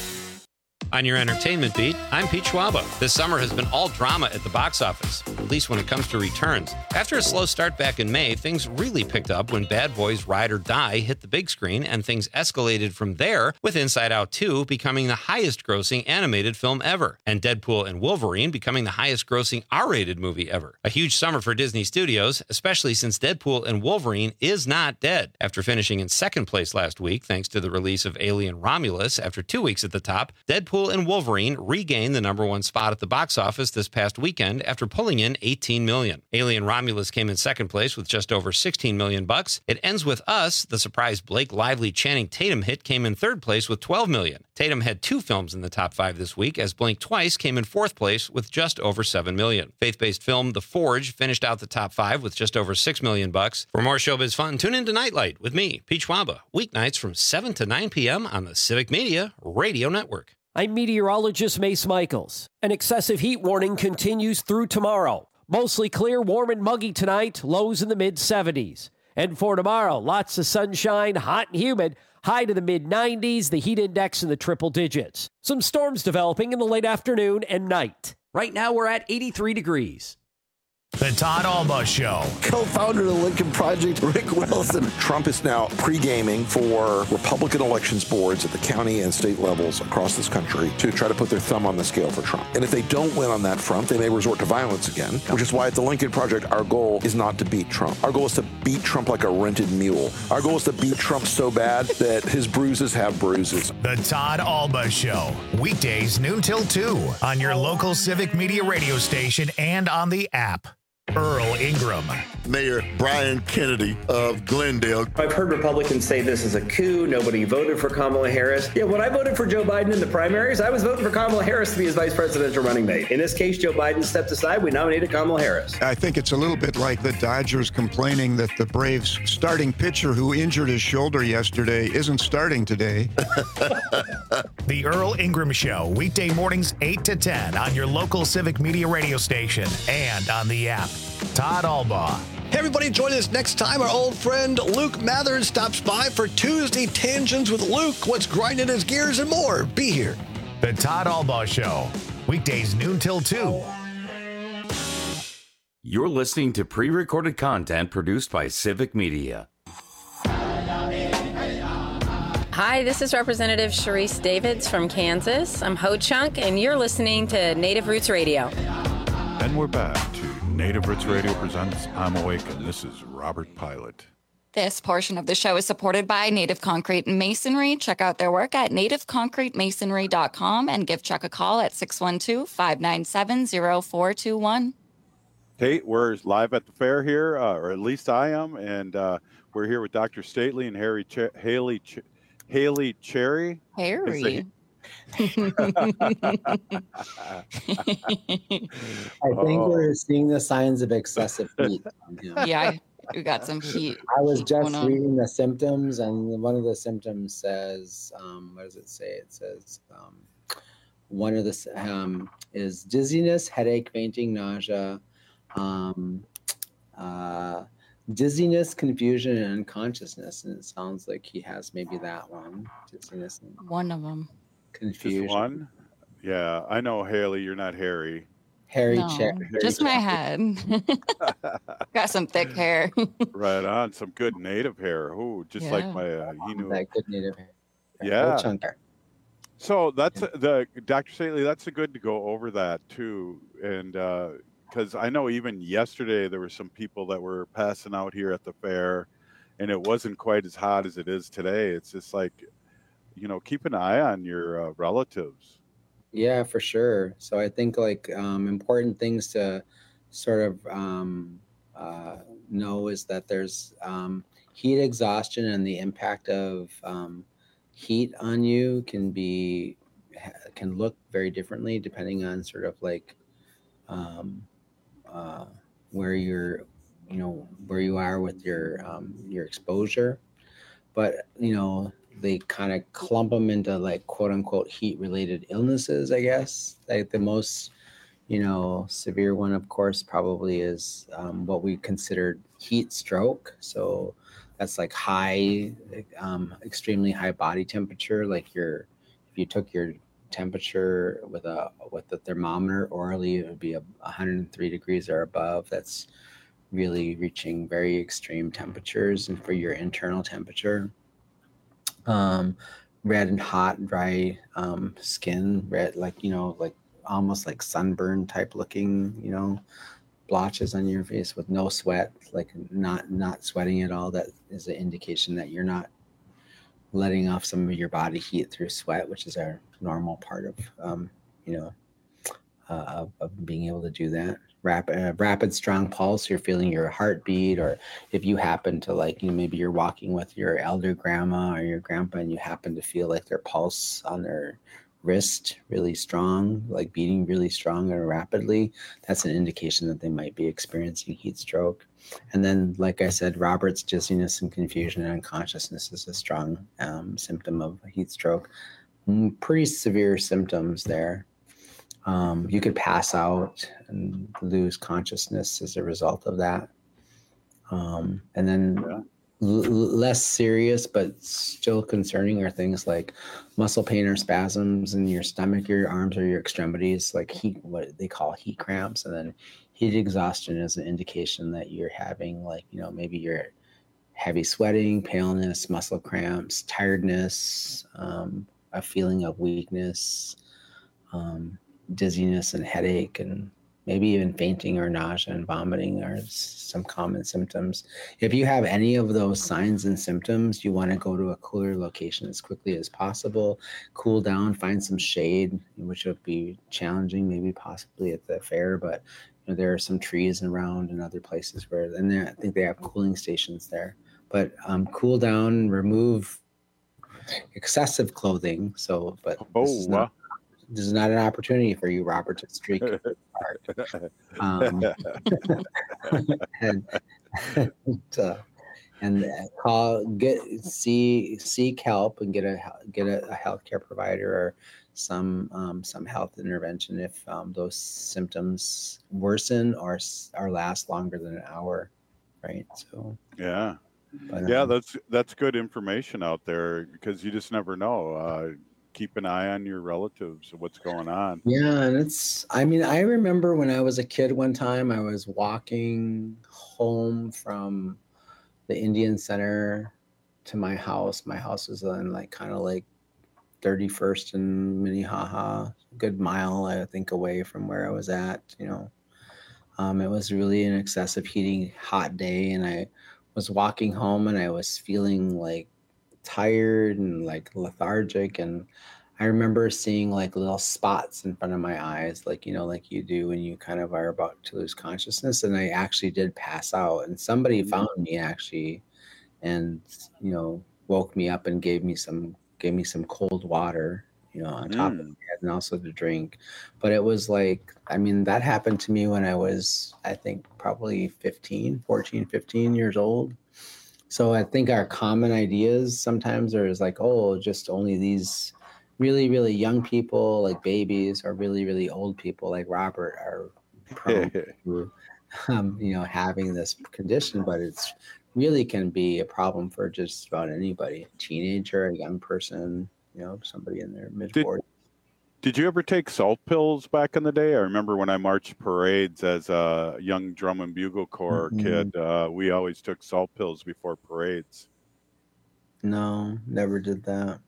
On your entertainment beat, I'm Pete Schwaba. This summer has been all drama at the box office, at least when it comes to returns. After a slow start back in May, things really picked up when Bad Boys Ride or Die hit the big screen, and things escalated from there, with Inside Out two becoming the highest-grossing animated film ever, and Deadpool and Wolverine becoming the highest-grossing R-rated movie ever. A huge summer for Disney Studios, especially since Deadpool and Wolverine is not dead. After finishing in second place last week, thanks to the release of Alien Romulus after two weeks at the top, Deadpool and Wolverine regained the number one spot at the box office this past weekend after pulling in eighteen million dollars. Alien Romulus came in second place with just over sixteen million bucks. It Ends With Us, the surprise Blake Lively Channing Tatum hit, came in third place with twelve million dollars. Tatum had two films in the top five this week, as Blink Twice came in fourth place with just over seven million dollars. Faith-based film The Forge finished out the top five with just over six million bucks. For more showbiz fun, tune in to Nightlight with me, Pete Schwaba, weeknights from seven to nine p.m. on the Civic Media Radio Network. I'm meteorologist Mace Michaels. An excessive heat warning continues through tomorrow. Mostly clear, warm and muggy tonight, lows in the mid seventies. And for tomorrow, lots of sunshine, hot and humid, high to the mid nineties, the heat index in the triple digits. Some storms developing in the late afternoon and night. Right now we're at eighty-three degrees. The Todd Alba Show. Co-founder of the Lincoln Project, Rick Wilson. Trump is now pre-gaming for Republican elections boards at the county and state levels across this country to try to put their thumb on the scale for Trump. And if they don't win on that front, they may resort to violence again, which is why at the Lincoln Project, our goal is not to beat Trump. Our goal is to beat Trump like a rented mule. Our goal is to beat Trump so bad that his bruises have bruises. The Todd Alba Show. Weekdays noon till two on your local Civic Media radio station and on the app. Earl Ingram. Mayor Brian Kennedy of Glendale. I've heard Republicans say this is a coup. Nobody voted for Kamala Harris. Yeah, when I voted for Joe Biden in the primaries, I was voting for Kamala Harris to be his vice presidential running mate. In this case, Joe Biden stepped aside. We nominated Kamala Harris. I think it's a little bit like the Dodgers complaining that the Braves starting pitcher who injured his shoulder yesterday isn't starting today. The Earl Ingram Show, weekday mornings eight to ten on your local Civic Media radio station and on the app. Todd Alba. Hey, everybody, join us next time. Our old friend Luke Mathers stops by for Tuesday Tangents with Luke. What's grinding his gears and more. Be here. The Todd Alba Show, weekdays noon till two. You're listening to pre-recorded content produced by Civic Media. Hi, this is Representative Sharice Davids from Kansas. I'm Ho Chunk, and you're listening to Native Roots Radio. And we're back to Native Roots Radio presents I'm Awake, and this is Robert Pilot. This portion of the show is supported by Native Concrete Masonry. Check out their work at native concrete masonry dot com and give Chuck a call at six one two, five nine seven, zero four two one. Kate, we're live at the fair here, uh, or at least I am, and uh, we're here with Doctor Stately and Harry Ch- Haley Ch- Haley Cherry. Harry. I think Oh. we're seeing the signs of excessive heat. Yeah, we got some heat. I was just going on. reading the symptoms, and one of the symptoms says, um, what does it say? It says um, one of the s- um, is dizziness, headache, fainting, nausea, um, uh, dizziness, confusion, and unconsciousness. And it sounds like he has maybe that one, dizziness and One of them. confusion. Just one? Yeah, I know, Haley, you're not Harry. Harry No, Cher- just my head. Got some thick hair. Right on, some good native hair. Ooh, just like Yeah. my uh, he knew. That good native hair. Yeah. Little chunker. So that's the Doctor Stately. That's a good to go over that too, and because I know even yesterday there were some people that were passing out here at the fair, and it wasn't quite as hot as it is today. It's just like, you know, keep an eye on your uh, relatives. Yeah, for sure. So I think like um, important things to sort of um, uh, know is that there's um, heat exhaustion, and the impact of um, heat on you can be ha- can look very differently depending on sort of like um, uh, where you're, you know, where you are with your um, your exposure. But you know, they kind of clump them into like quote unquote heat related illnesses, I guess. Like the most, you know, severe one, of course, probably is um, what we considered heat stroke. So that's like high, um, extremely high body temperature. Like your, if you took your temperature with a with the thermometer orally, it would be a one hundred three degrees or above. That's really reaching very extreme temperatures, and for your internal temperature. Um, red and hot, dry um, skin, red, like, you know, like almost like sunburn type looking, you know, blotches on your face with no sweat, like not not sweating at all. That is an indication that you're not letting off some of your body heat through sweat, which is our normal part of, um, you know, uh, of, of being able to do that. Rapid, uh, rapid, strong pulse. You're feeling your heartbeat, or if you happen to like, you know, maybe you're walking with your elder grandma or your grandpa, and you happen to feel like their pulse on their wrist really strong, like beating really strong and rapidly. That's an indication that they might be experiencing heat stroke. And then, like I said, Robert's dizziness and confusion and unconsciousness is a strong um, symptom of heat stroke. Mm, pretty severe symptoms there. Um, you could pass out and lose consciousness as a result of that. Um, and then l- less serious, but still concerning are things like muscle pain or spasms in your stomach, your arms, or your extremities, like heat, what they call heat cramps. And then heat exhaustion is an indication that you're having, like, you know, maybe you're heavy sweating, paleness, muscle cramps, tiredness, um, a feeling of weakness, um, dizziness and headache, and maybe even fainting or nausea and vomiting are some common symptoms. If you have any of those signs and symptoms, you want to go to a cooler location as quickly as possible, cool down, find some shade, which would be challenging, maybe possibly at the fair, but you know, there are some trees around and other places where, and I think they have cooling stations there. But um, cool down, remove excessive clothing. So, but Oh, this is not, this is not an opportunity for you, Robert, to streak apart. Um, and and, uh, and call, get, see, seek help and get a get a, a healthcare provider or some um, some health intervention if um, those symptoms worsen or or last longer than an hour, right? So Yeah. But, yeah, um, that's that's good information out there, because you just never know. Uh, keep an eye on your relatives, what's going on. Yeah, and it's, I mean, I remember when I was a kid one time, I was walking home from the Indian Center to my house. My house was in like kind of like thirty-first and Minnehaha, a good mile, I think, away from where I was at, you know. Um, it was really an excessive heating, hot day, and I was walking home and I was feeling like tired and like lethargic. And I remember seeing like little spots in front of my eyes, like, you know, like you do when you kind of are about to lose consciousness. And I actually did pass out, and somebody found me actually, and, you know, woke me up and gave me some, gave me some cold water, you know, on top mm. of my head, and also to drink. But it was like, I mean, that happened to me when I was, I think probably fifteen, fourteen, fifteen years old. So I think our common ideas sometimes are is like, oh, just only these really, really young people, like babies, or really, really old people like Robert are prone to, um, you know, having this condition. But it's really can be a problem for just about anybody, a teenager, a young person, you know, somebody in their mid forties. Did you ever take salt pills back in the day? I remember when I marched parades as a young drum and bugle corps mm-hmm. kid, uh, we always took salt pills before parades. No, never did that.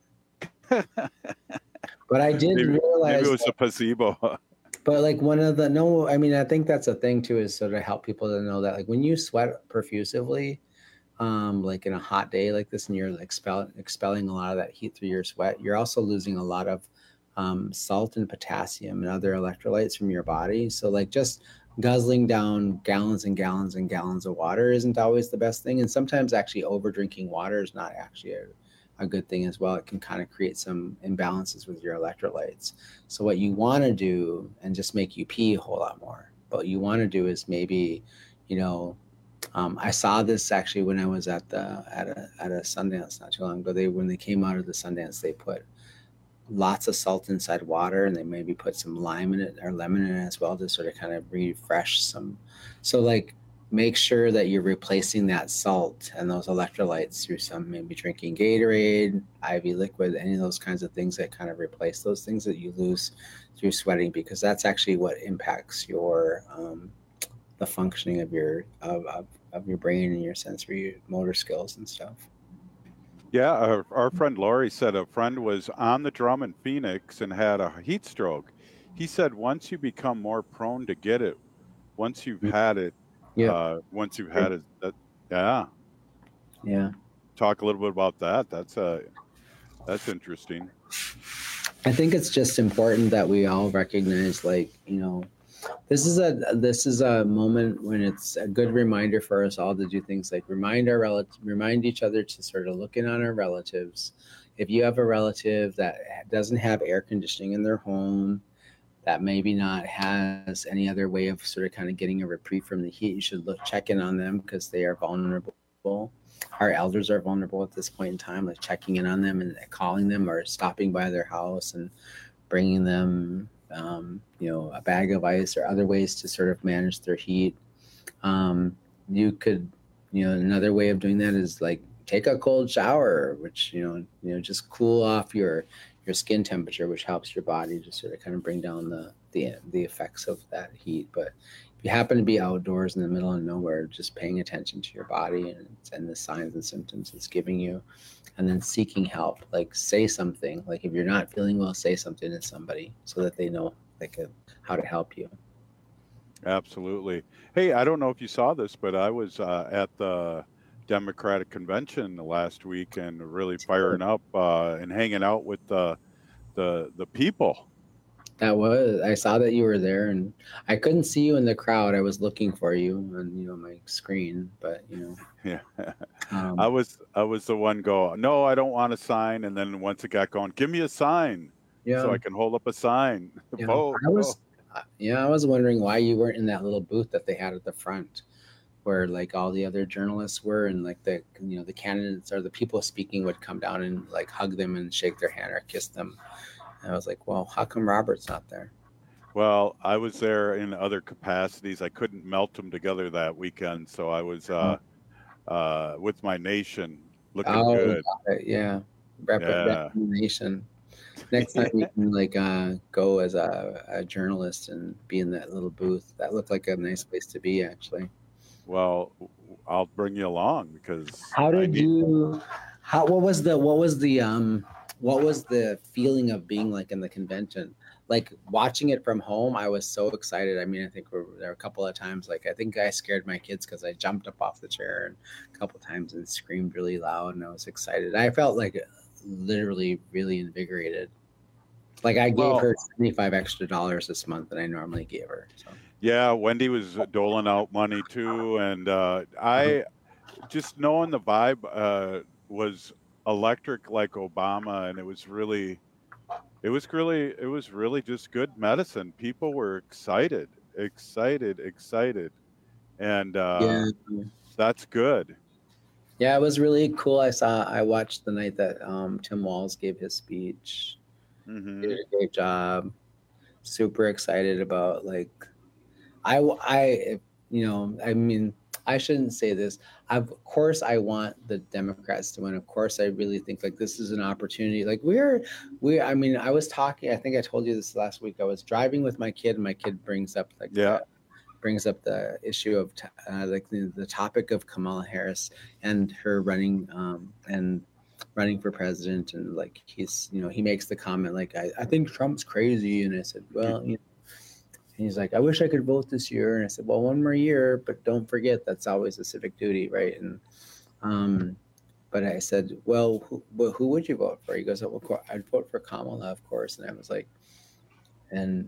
But I did maybe, realize maybe it was that, a placebo. But like one of the, no, I mean, I think that's a thing too, is sort of help people to know that like when you sweat profusively, um, like in a hot day like this, and you're like expel, expelling a lot of that heat through your sweat, you're also losing a lot of um, salt and potassium and other electrolytes from your body. So like just guzzling down gallons and gallons and gallons of water isn't always the best thing. And sometimes actually over drinking water is not actually a, a good thing as well. It can kind of create some imbalances with your electrolytes. So what you want to do, and just make you pee a whole lot more, but what you want to do is maybe, you know, um, I saw this actually when I was at the at a at a Sundance not too long ago. They when they came out of the Sundance, they put lots of salt inside water, and they maybe put some lime in it or lemon in it as well to sort of kind of refresh some. So like make sure that you're replacing that salt and those electrolytes through some, maybe drinking Gatorade, I V liquid, any of those kinds of things that kind of replace those things that you lose through sweating, because that's actually what impacts your um, the functioning of your of, of, of your brain and your sensory motor skills and stuff. Yeah, our, our friend Laurie said a friend was on the drum in Phoenix and had a heat stroke. He said once you become more prone to get it, once you've had it, yeah. Uh, once you've had it, that, yeah, yeah. Talk a little bit about that. That's uh, that's interesting. I think it's just important that we all recognize, like, you know, this is a this is a moment when it's a good reminder for us all to do things like remind our relatives, remind each other to sort of look in on our relatives. If you have a relative that doesn't have air conditioning in their home, that maybe not has any other way of sort of kind of getting a reprieve from the heat, you should look check in on them, because they are vulnerable. Our elders are vulnerable at this point in time, like checking in on them and calling them or stopping by their house and bringing them, um, you know, a bag of ice or other ways to sort of manage their heat. Um, you could, you know, another way of doing that is like take a cold shower, which, you know, you know, just cool off your your skin temperature, which helps your body to sort of kind of bring down the, the, the effects of that heat. But if you happen to be outdoors in the middle of nowhere, just paying attention to your body and, and the signs and symptoms it's giving you, and then seeking help, like say something, like if you're not feeling well, say something to somebody so that they know like a, how to help you. Absolutely. Hey, I don't know if you saw this, but I was uh, at the Democratic convention last week and really firing up uh, and hanging out with the the the people. That was I saw that you were there, and I couldn't see you in the crowd. I was looking for you on you know my screen, but you know. Yeah, um, I was I was the one go. No, I don't want a sign. And then once it got going, give me a sign, yeah, so I can hold up a sign. Yeah, Vote, I was vote. yeah I was wondering why you weren't in that little booth that they had at the front, where like all the other journalists were, and like the you know the candidates or the people speaking would come down and like hug them and shake their hand or kiss them. And I was like, well, how come Robert's not there? Well, I was there in other capacities. I couldn't melt them together that weekend, so I was uh, oh. uh, with my nation, looking oh, good. Yeah, Rep- yeah. Nation. Next time you can like uh, go as a, a journalist and be in that little booth. That looked like a nice place to be, actually. Well, I'll bring you along because how did need... you How? What was the? What was the? Um. What was the feeling of being like in the convention? Like watching it from home, I was so excited. I mean, I think we're, there were a couple of times, like I think I scared my kids because I jumped up off the chair and a couple of times and screamed really loud, and I was excited. I felt like literally really invigorated. Like I gave well, her seventy-five extra dollars this month than I normally gave her. So. Yeah, Wendy was doling out money too, and uh, I just knowing the vibe uh, was electric like Obama, and it was really, it was really, it was really just good medicine. People were excited, excited, excited, and uh, yeah. That's good. Yeah, it was really cool. I saw, I watched the night that um, Tim Walz gave his speech. Mm-hmm. Did a great job. Super excited about like, I, I, you know, I mean, I shouldn't say this. Of course, I want the Democrats to win. Of course, I really think like this is an opportunity. Like we're, we. I mean, I was talking. I think I told you this last week. I was driving with my kid, and my kid brings up like yeah, the, brings up the issue of uh, like the, the topic of Kamala Harris and her running um, and running for president. And like he's, you know, he makes the comment like I, I think Trump's crazy, and I said, well, you know. And he's like, I wish I could vote this year. And I said, well, one more year, but don't forget, that's always a civic duty, right? And, um, but I said, well, who, well, who would you vote for? He goes, well, I'd vote for Kamala, of course. And I was like, and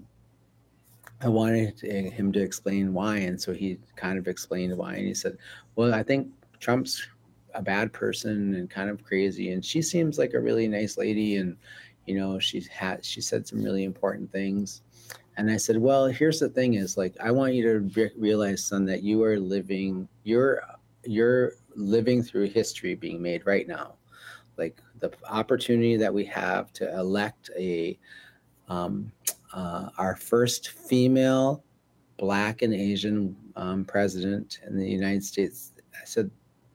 I wanted to, him to explain why. And so he kind of explained why. And he said, well, I think Trump's a bad person and kind of crazy. And she seems like a really nice lady. And, you know, she's had, she said some really important things. And I said, well, here's the thing is like, I want you to re- realize, son, that you are living, you're, you're living through history being made right now. Like the opportunity that we have to elect a, um, uh, our first female Black and Asian um, president in the United States. I said,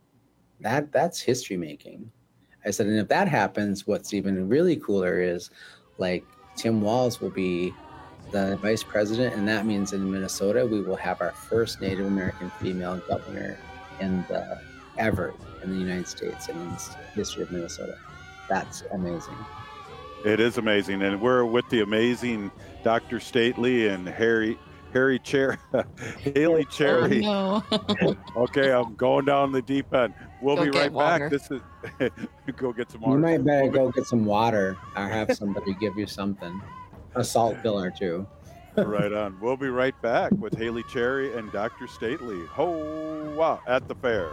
that that's history making. I said, and if that happens, what's even really cooler is like Tim Walz will be the vice president, and that means in Minnesota we will have our first Native American female governor in the ever in the United States and in the history of Minnesota. That's amazing. It is amazing, and we're with the amazing Doctor Stately and Harry Harry Cherry, Haley Cherry. Oh, no. Okay, I'm going down the deep end. We'll go be right water. back. This is go get some water. You might better go get some water or have somebody give you something. A salt filler too. Right on. We'll be right back with Haley Cherry and Doctor Stately. Ho wow at the fair.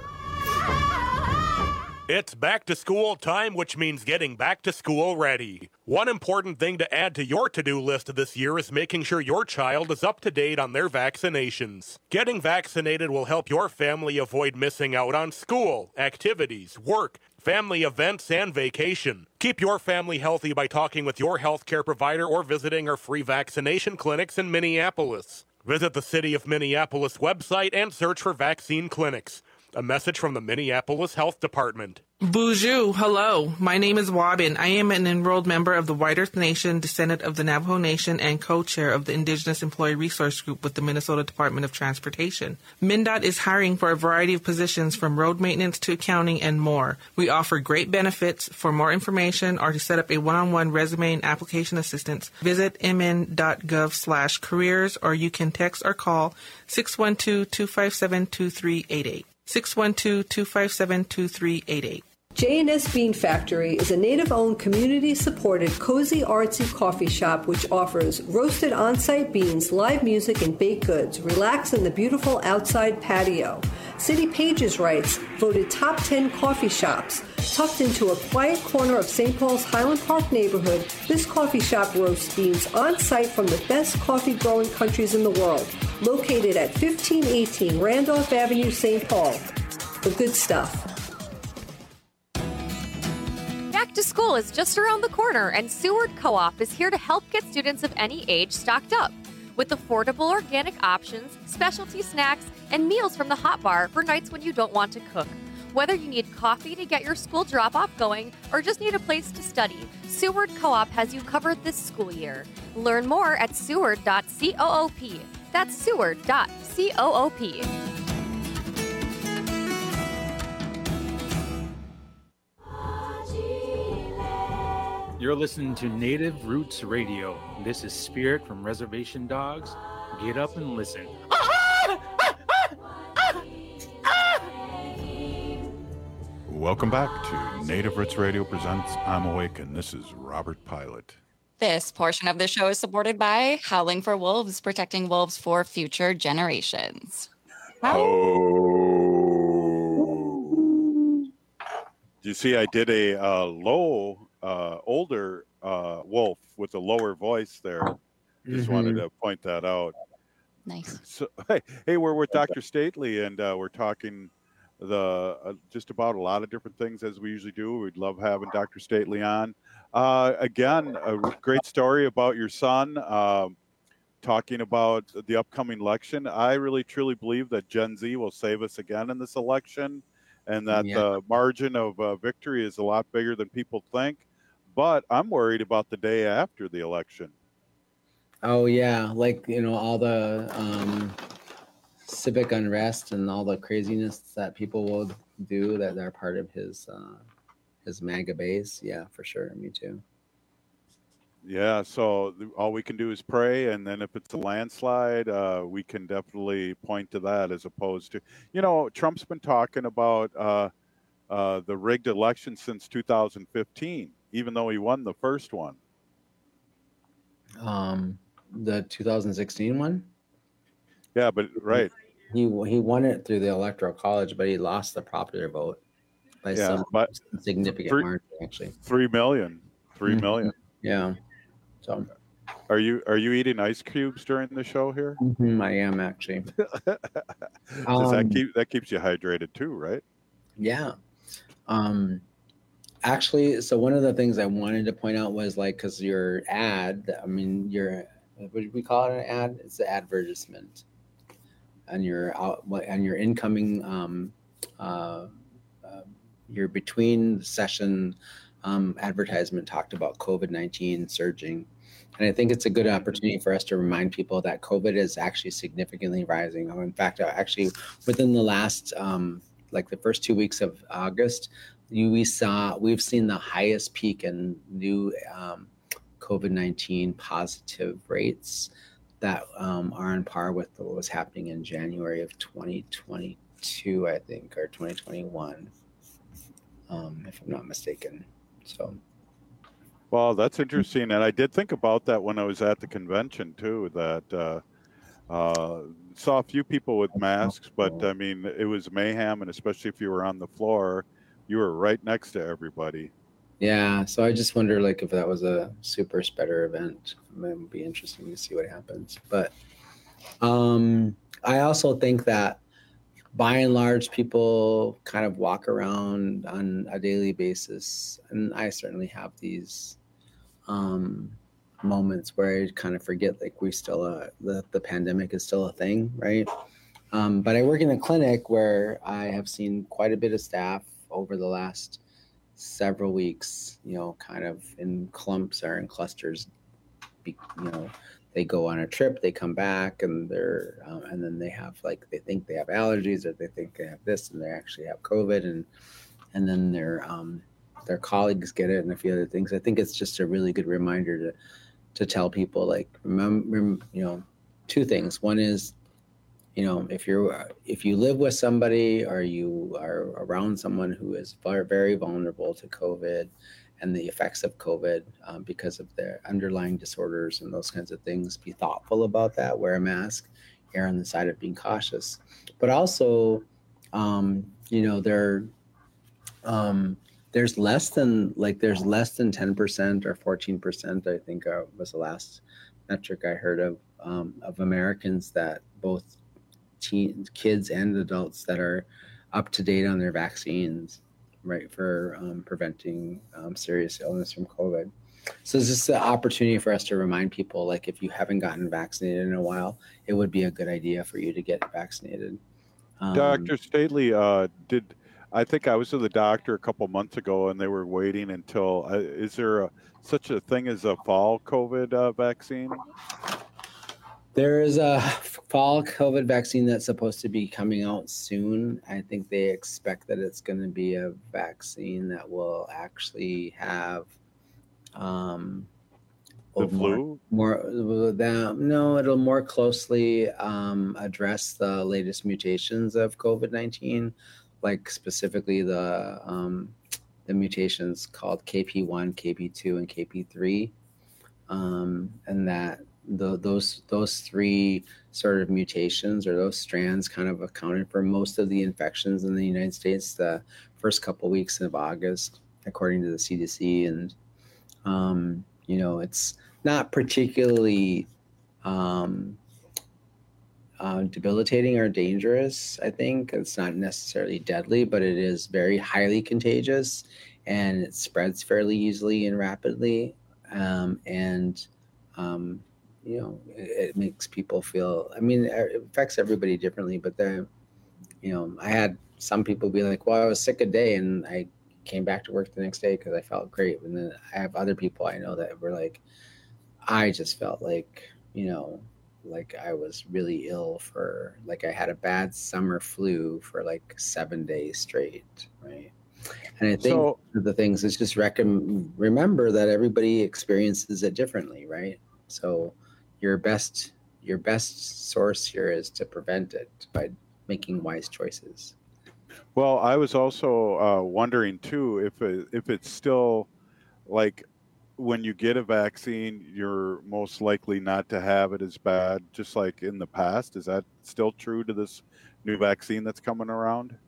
It's back to school time, which means getting back to school ready. One important thing to add to your to-do list this year is making sure your child is up to date on their vaccinations. Getting vaccinated will help your family avoid missing out on school, activities, work, family events, and vacation. Keep your family healthy by talking with your healthcare provider or visiting our free vaccination clinics in Minneapolis. Visit the City of Minneapolis website and search for vaccine clinics. A message from the Minneapolis Health Department. Bonjour, hello. My name is Wabin. I am an enrolled member of the White Earth Nation, descendant of the Navajo Nation, and co-chair of the Indigenous Employee Resource Group with the Minnesota Department of Transportation. MnDOT is hiring for a variety of positions from road maintenance to accounting and more. We offer great benefits. For more information or to set up a one-on-one resume and application assistance, visit mn.gov slash careers, or you can text or call six one two, two five seven, two three eight eight. six one two, two five seven, two three eight eight. J and S Bean Factory is a native-owned, community-supported, cozy, artsy coffee shop which offers roasted on-site beans, live music, and baked goods. Relax in the beautiful outside patio. City Pages writes, voted top ten coffee shops. Tucked into a quiet corner of Saint Paul's Highland Park neighborhood, this coffee shop roasts beans on-site from the best coffee-growing countries in the world. Located at fifteen eighteen Randolph Avenue, Saint Paul. The good stuff. Back to school is just around the corner, and Seward Co-op is here to help get students of any age stocked up with affordable organic options, specialty snacks, and meals from the hot bar for nights when you don't want to cook. Whether you need coffee to get your school drop-off going or just need a place to study, Seward Co-op has you covered this school year. Learn more at seward dot coop. That's seward dot coop. You're listening to Native Roots Radio. This is Spirit from Reservation Dogs. Get up and listen. Welcome back to Native Roots Radio presents I'm Awake, and this is Robert Pilot. This portion of the show is supported by Howling for Wolves, protecting wolves for future generations. Oh. You see, I did a uh, low, uh, older uh, wolf with a lower voice there. Just Mm-hmm. wanted to point that out. Nice. So, hey, hey, we're with Doctor Stately, and uh, we're talking the uh, just about a lot of different things as we usually do. We'd love having Doctor Stately on. Uh, again, a great story about your son. Um, talking about the upcoming election. I really truly believe that Gen Z will save us again in this election, and that Yeah. the margin of uh, victory is a lot bigger than people think. But I'm worried about the day after the election. Oh yeah, like you know all the um, civic unrest and all the craziness that people will do that are part of his uh, his MAGA base. Yeah, for sure. Me too. Yeah, so th- all we can do is pray, and then if it's a landslide, uh, we can definitely point to that as opposed to, you know, Trump's been talking about uh, uh, the rigged election since two thousand fifteen, even though he won the first one. Um, the two thousand sixteen one. Yeah, but right. He he won it through the electoral college, but he lost the popular vote by Yeah, some but significant three- margin, actually. Three million. Three Mhm. million. Yeah. So Are you are you eating ice cubes during the show here? mhm, I am actually. Does Um, that keep that keeps you hydrated too, right? Yeah. Um, actually, so one of the things I wanted to point out was like, because your ad, I mean, your, what do we call it an ad? It's an advertisement. And your out, and your incoming, um, uh, uh, your between session um, advertisement talked about COVID nineteen surging. And I think it's a good opportunity for us to remind people that COVID is actually significantly rising. In fact, actually, within the last, um, like the first two weeks of August, you, we saw, we've seen the highest peak in new um, COVID nineteen positive rates that um, are on par with what was happening in January of twenty twenty-two, I think, or twenty twenty-one, um, if I'm not mistaken. So. Well, that's interesting, and I did think about that when I was at the convention too. That uh, uh, saw a few people with masks, but I mean, it was mayhem, and especially if you were on the floor, you were right next to everybody. Yeah, so I just wonder, like, if that was a super spreader event. It would be interesting to see what happens. But um, I also think that, by and large, people kind of walk around on a daily basis, and I certainly have these um, moments where I kind of forget, like, we still uh, the the pandemic is still a thing, right? Um, but I work in a clinic where I have seen quite a bit of staff over the last several weeks, you know, kind of in clumps or in clusters. Be, you know, they go on a trip, they come back, and they're um, and then they have like they think they have allergies or they think they have this, and they actually have COVID, and and then their um, their colleagues get it and a few other things. I think it's just a really good reminder to to tell people, like, remember, you know, two things. One is, you know, if you're if you live with somebody or you are around someone who is very, very vulnerable to COVID and the effects of COVID um, because of their underlying disorders and those kinds of things, be thoughtful about that. Wear a mask. Err on the side of being cautious, but also, um, you know, there, um, there's less than like there's less than ten percent or fourteen percent. I think uh, was the last metric I heard of um, of Americans that both teen, kids and adults that are up to date on their vaccines, right, for um, preventing um, serious illness from COVID. So it's just an opportunity for us to remind people, like, if you haven't gotten vaccinated in a while, it would be a good idea for you to get vaccinated. Um, Doctor Stately, uh, did I think I was with the doctor a couple months ago, and they were waiting until. Uh, is there a, such a thing as a fall COVID uh, vaccine? There is a fall COVID vaccine that's supposed to be coming out soon. I think they expect that it's going to be a vaccine that will actually have um, The more, flu? more that, no, it'll more closely um, address the latest mutations of COVID nineteen, like specifically the um, the mutations called K P one, K P two, and K P three, um, and that the, those those three sort of mutations or those strands kind of accounted for most of the infections in the United States the first couple weeks of August, according to the C D C. And um, you know, it's not particularly um, uh, debilitating or dangerous. I think it's not necessarily deadly, but it is very highly contagious, and it spreads fairly easily and rapidly. Um, and um, you know, it, it makes people feel. I mean, it affects everybody differently. But then, you know, I had some people be like, "Well, I was sick a day, and I came back to work the next day because I felt great." And then I have other people I know that were like, I just felt like, you know, like I was really ill for, like I had a bad summer flu for like seven days straight, right? And I think So- one of the things is just recom- remember that everybody experiences it differently, right? So your best your best source here is to prevent it by making wise choices. Well, I was also uh, wondering too if it, if it's still like when you get a vaccine, you're most likely not to have it as bad, just like in the past. Is that still true to this new vaccine that's coming around?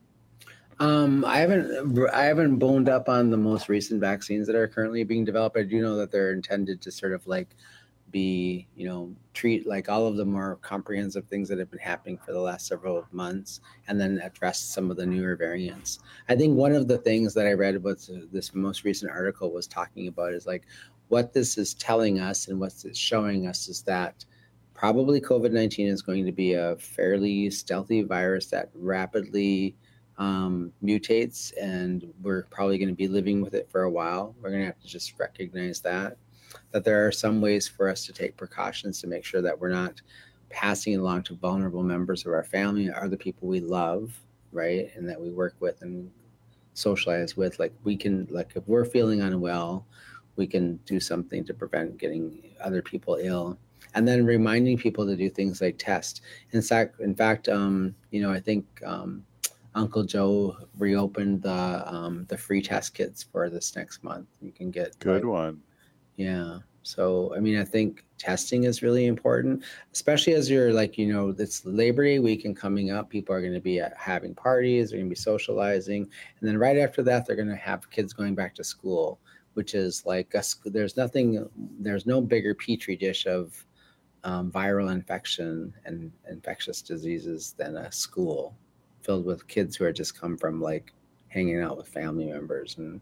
Um, I haven't I haven't boned up on the most recent vaccines that are currently being developed. I do know that they're intended to sort of like be, you know, treat like all of the more comprehensive things that have been happening for the last several months, and then address some of the newer variants. I think one of the things that I read about this most recent article was talking about is like what this is telling us and what it's showing us is that probably COVID nineteen is going to be a fairly stealthy virus that rapidly um, mutates, and we're probably going to be living with it for a while. We're going to have to just recognize that. That there are some ways for us to take precautions to make sure that we're not passing it along to vulnerable members of our family or the people we love, right? And that we work with and socialize with. Like we can, like if we're feeling unwell, we can do something to prevent getting other people ill. And then reminding people to do things like test. In fact, in fact, um, you know, I think um, Uncle Joe reopened the um, the free test kits for this next month. You can get Good like, one. Yeah. So, I mean, I think testing is really important, especially as you're like, you know, it's Labor Day weekend coming up. People are going to be having parties, they're going to be socializing. And then right after that, they're going to have kids going back to school, which is like, a, there's nothing, there's no bigger petri dish of um, viral infection and infectious diseases than a school filled with kids who are just come from like hanging out with family members and,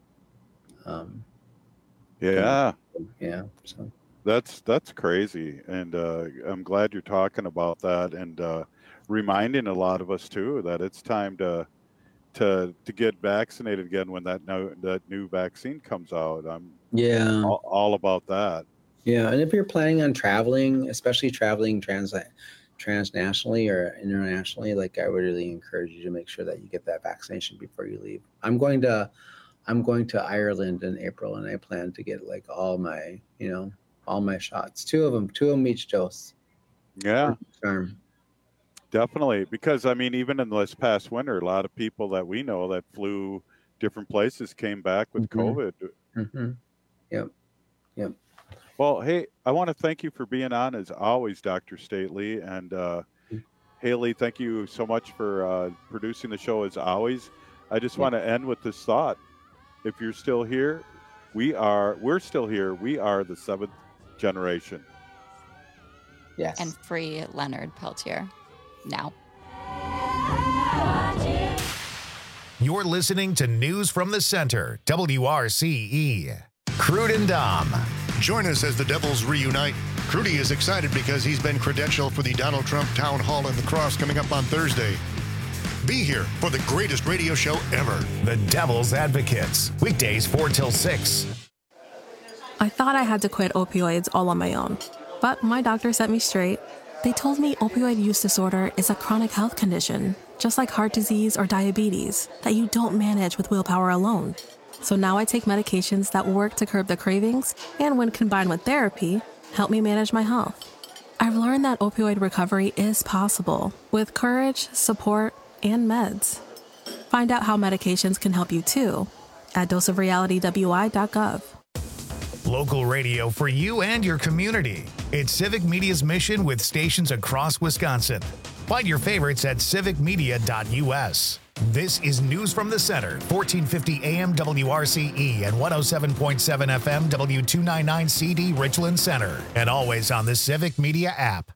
um, Yeah. yeah. So That's that's crazy, and uh, I'm glad you're talking about that and uh, reminding a lot of us too that it's time to to to get vaccinated again when that no, that new vaccine comes out. I'm yeah, all, all about that. Yeah, and if you're planning on traveling, especially traveling trans transnationally or internationally, like I would really encourage you to make sure that you get that vaccination before you leave. I'm going to I'm going to Ireland in April, and I plan to get like all my, you know, all my shots. Two of them, two of them each dose. Yeah, Charm. Definitely. Because I mean, even in this past winter, a lot of people that we know that flew different places came back with Mhm. COVID. Mm-hmm. Yep. Yep. Well, hey, I want to thank you for being on as always, Doctor Stately, and uh, Haley. Thank you so much for uh, producing the show as always. I just want to end with this thought. If you're still here, we are, we're still here. We are the seventh generation. Yes. And free Leonard Peltier now. You're listening to News from the Center, W R C E. Crude and Dom. Join us as the Devils reunite. Crudy is excited because he's been credentialed for the Donald Trump Town Hall in La Crosse coming up on Thursday. Be here for the greatest radio show ever. The Devil's Advocates. Weekdays four till six. I thought I had to quit opioids all on my own, but my doctor set me straight. They told me opioid use disorder is a chronic health condition, just like heart disease or diabetes, that you don't manage with willpower alone. So now I take medications that work to curb the cravings and, when combined with therapy, help me manage my health. I've learned that opioid recovery is possible with courage, support, and meds. Find out how medications can help you too at dose of reality w i dot gov. Local radio for you and your community. It's Civic Media's mission with stations across Wisconsin. Find your favorites at civic media dot u s. This is News from the Center, fourteen fifty A M W R C E and one oh seven point seven F M W two ninety-nine C D Richland Center, and always on the Civic Media app.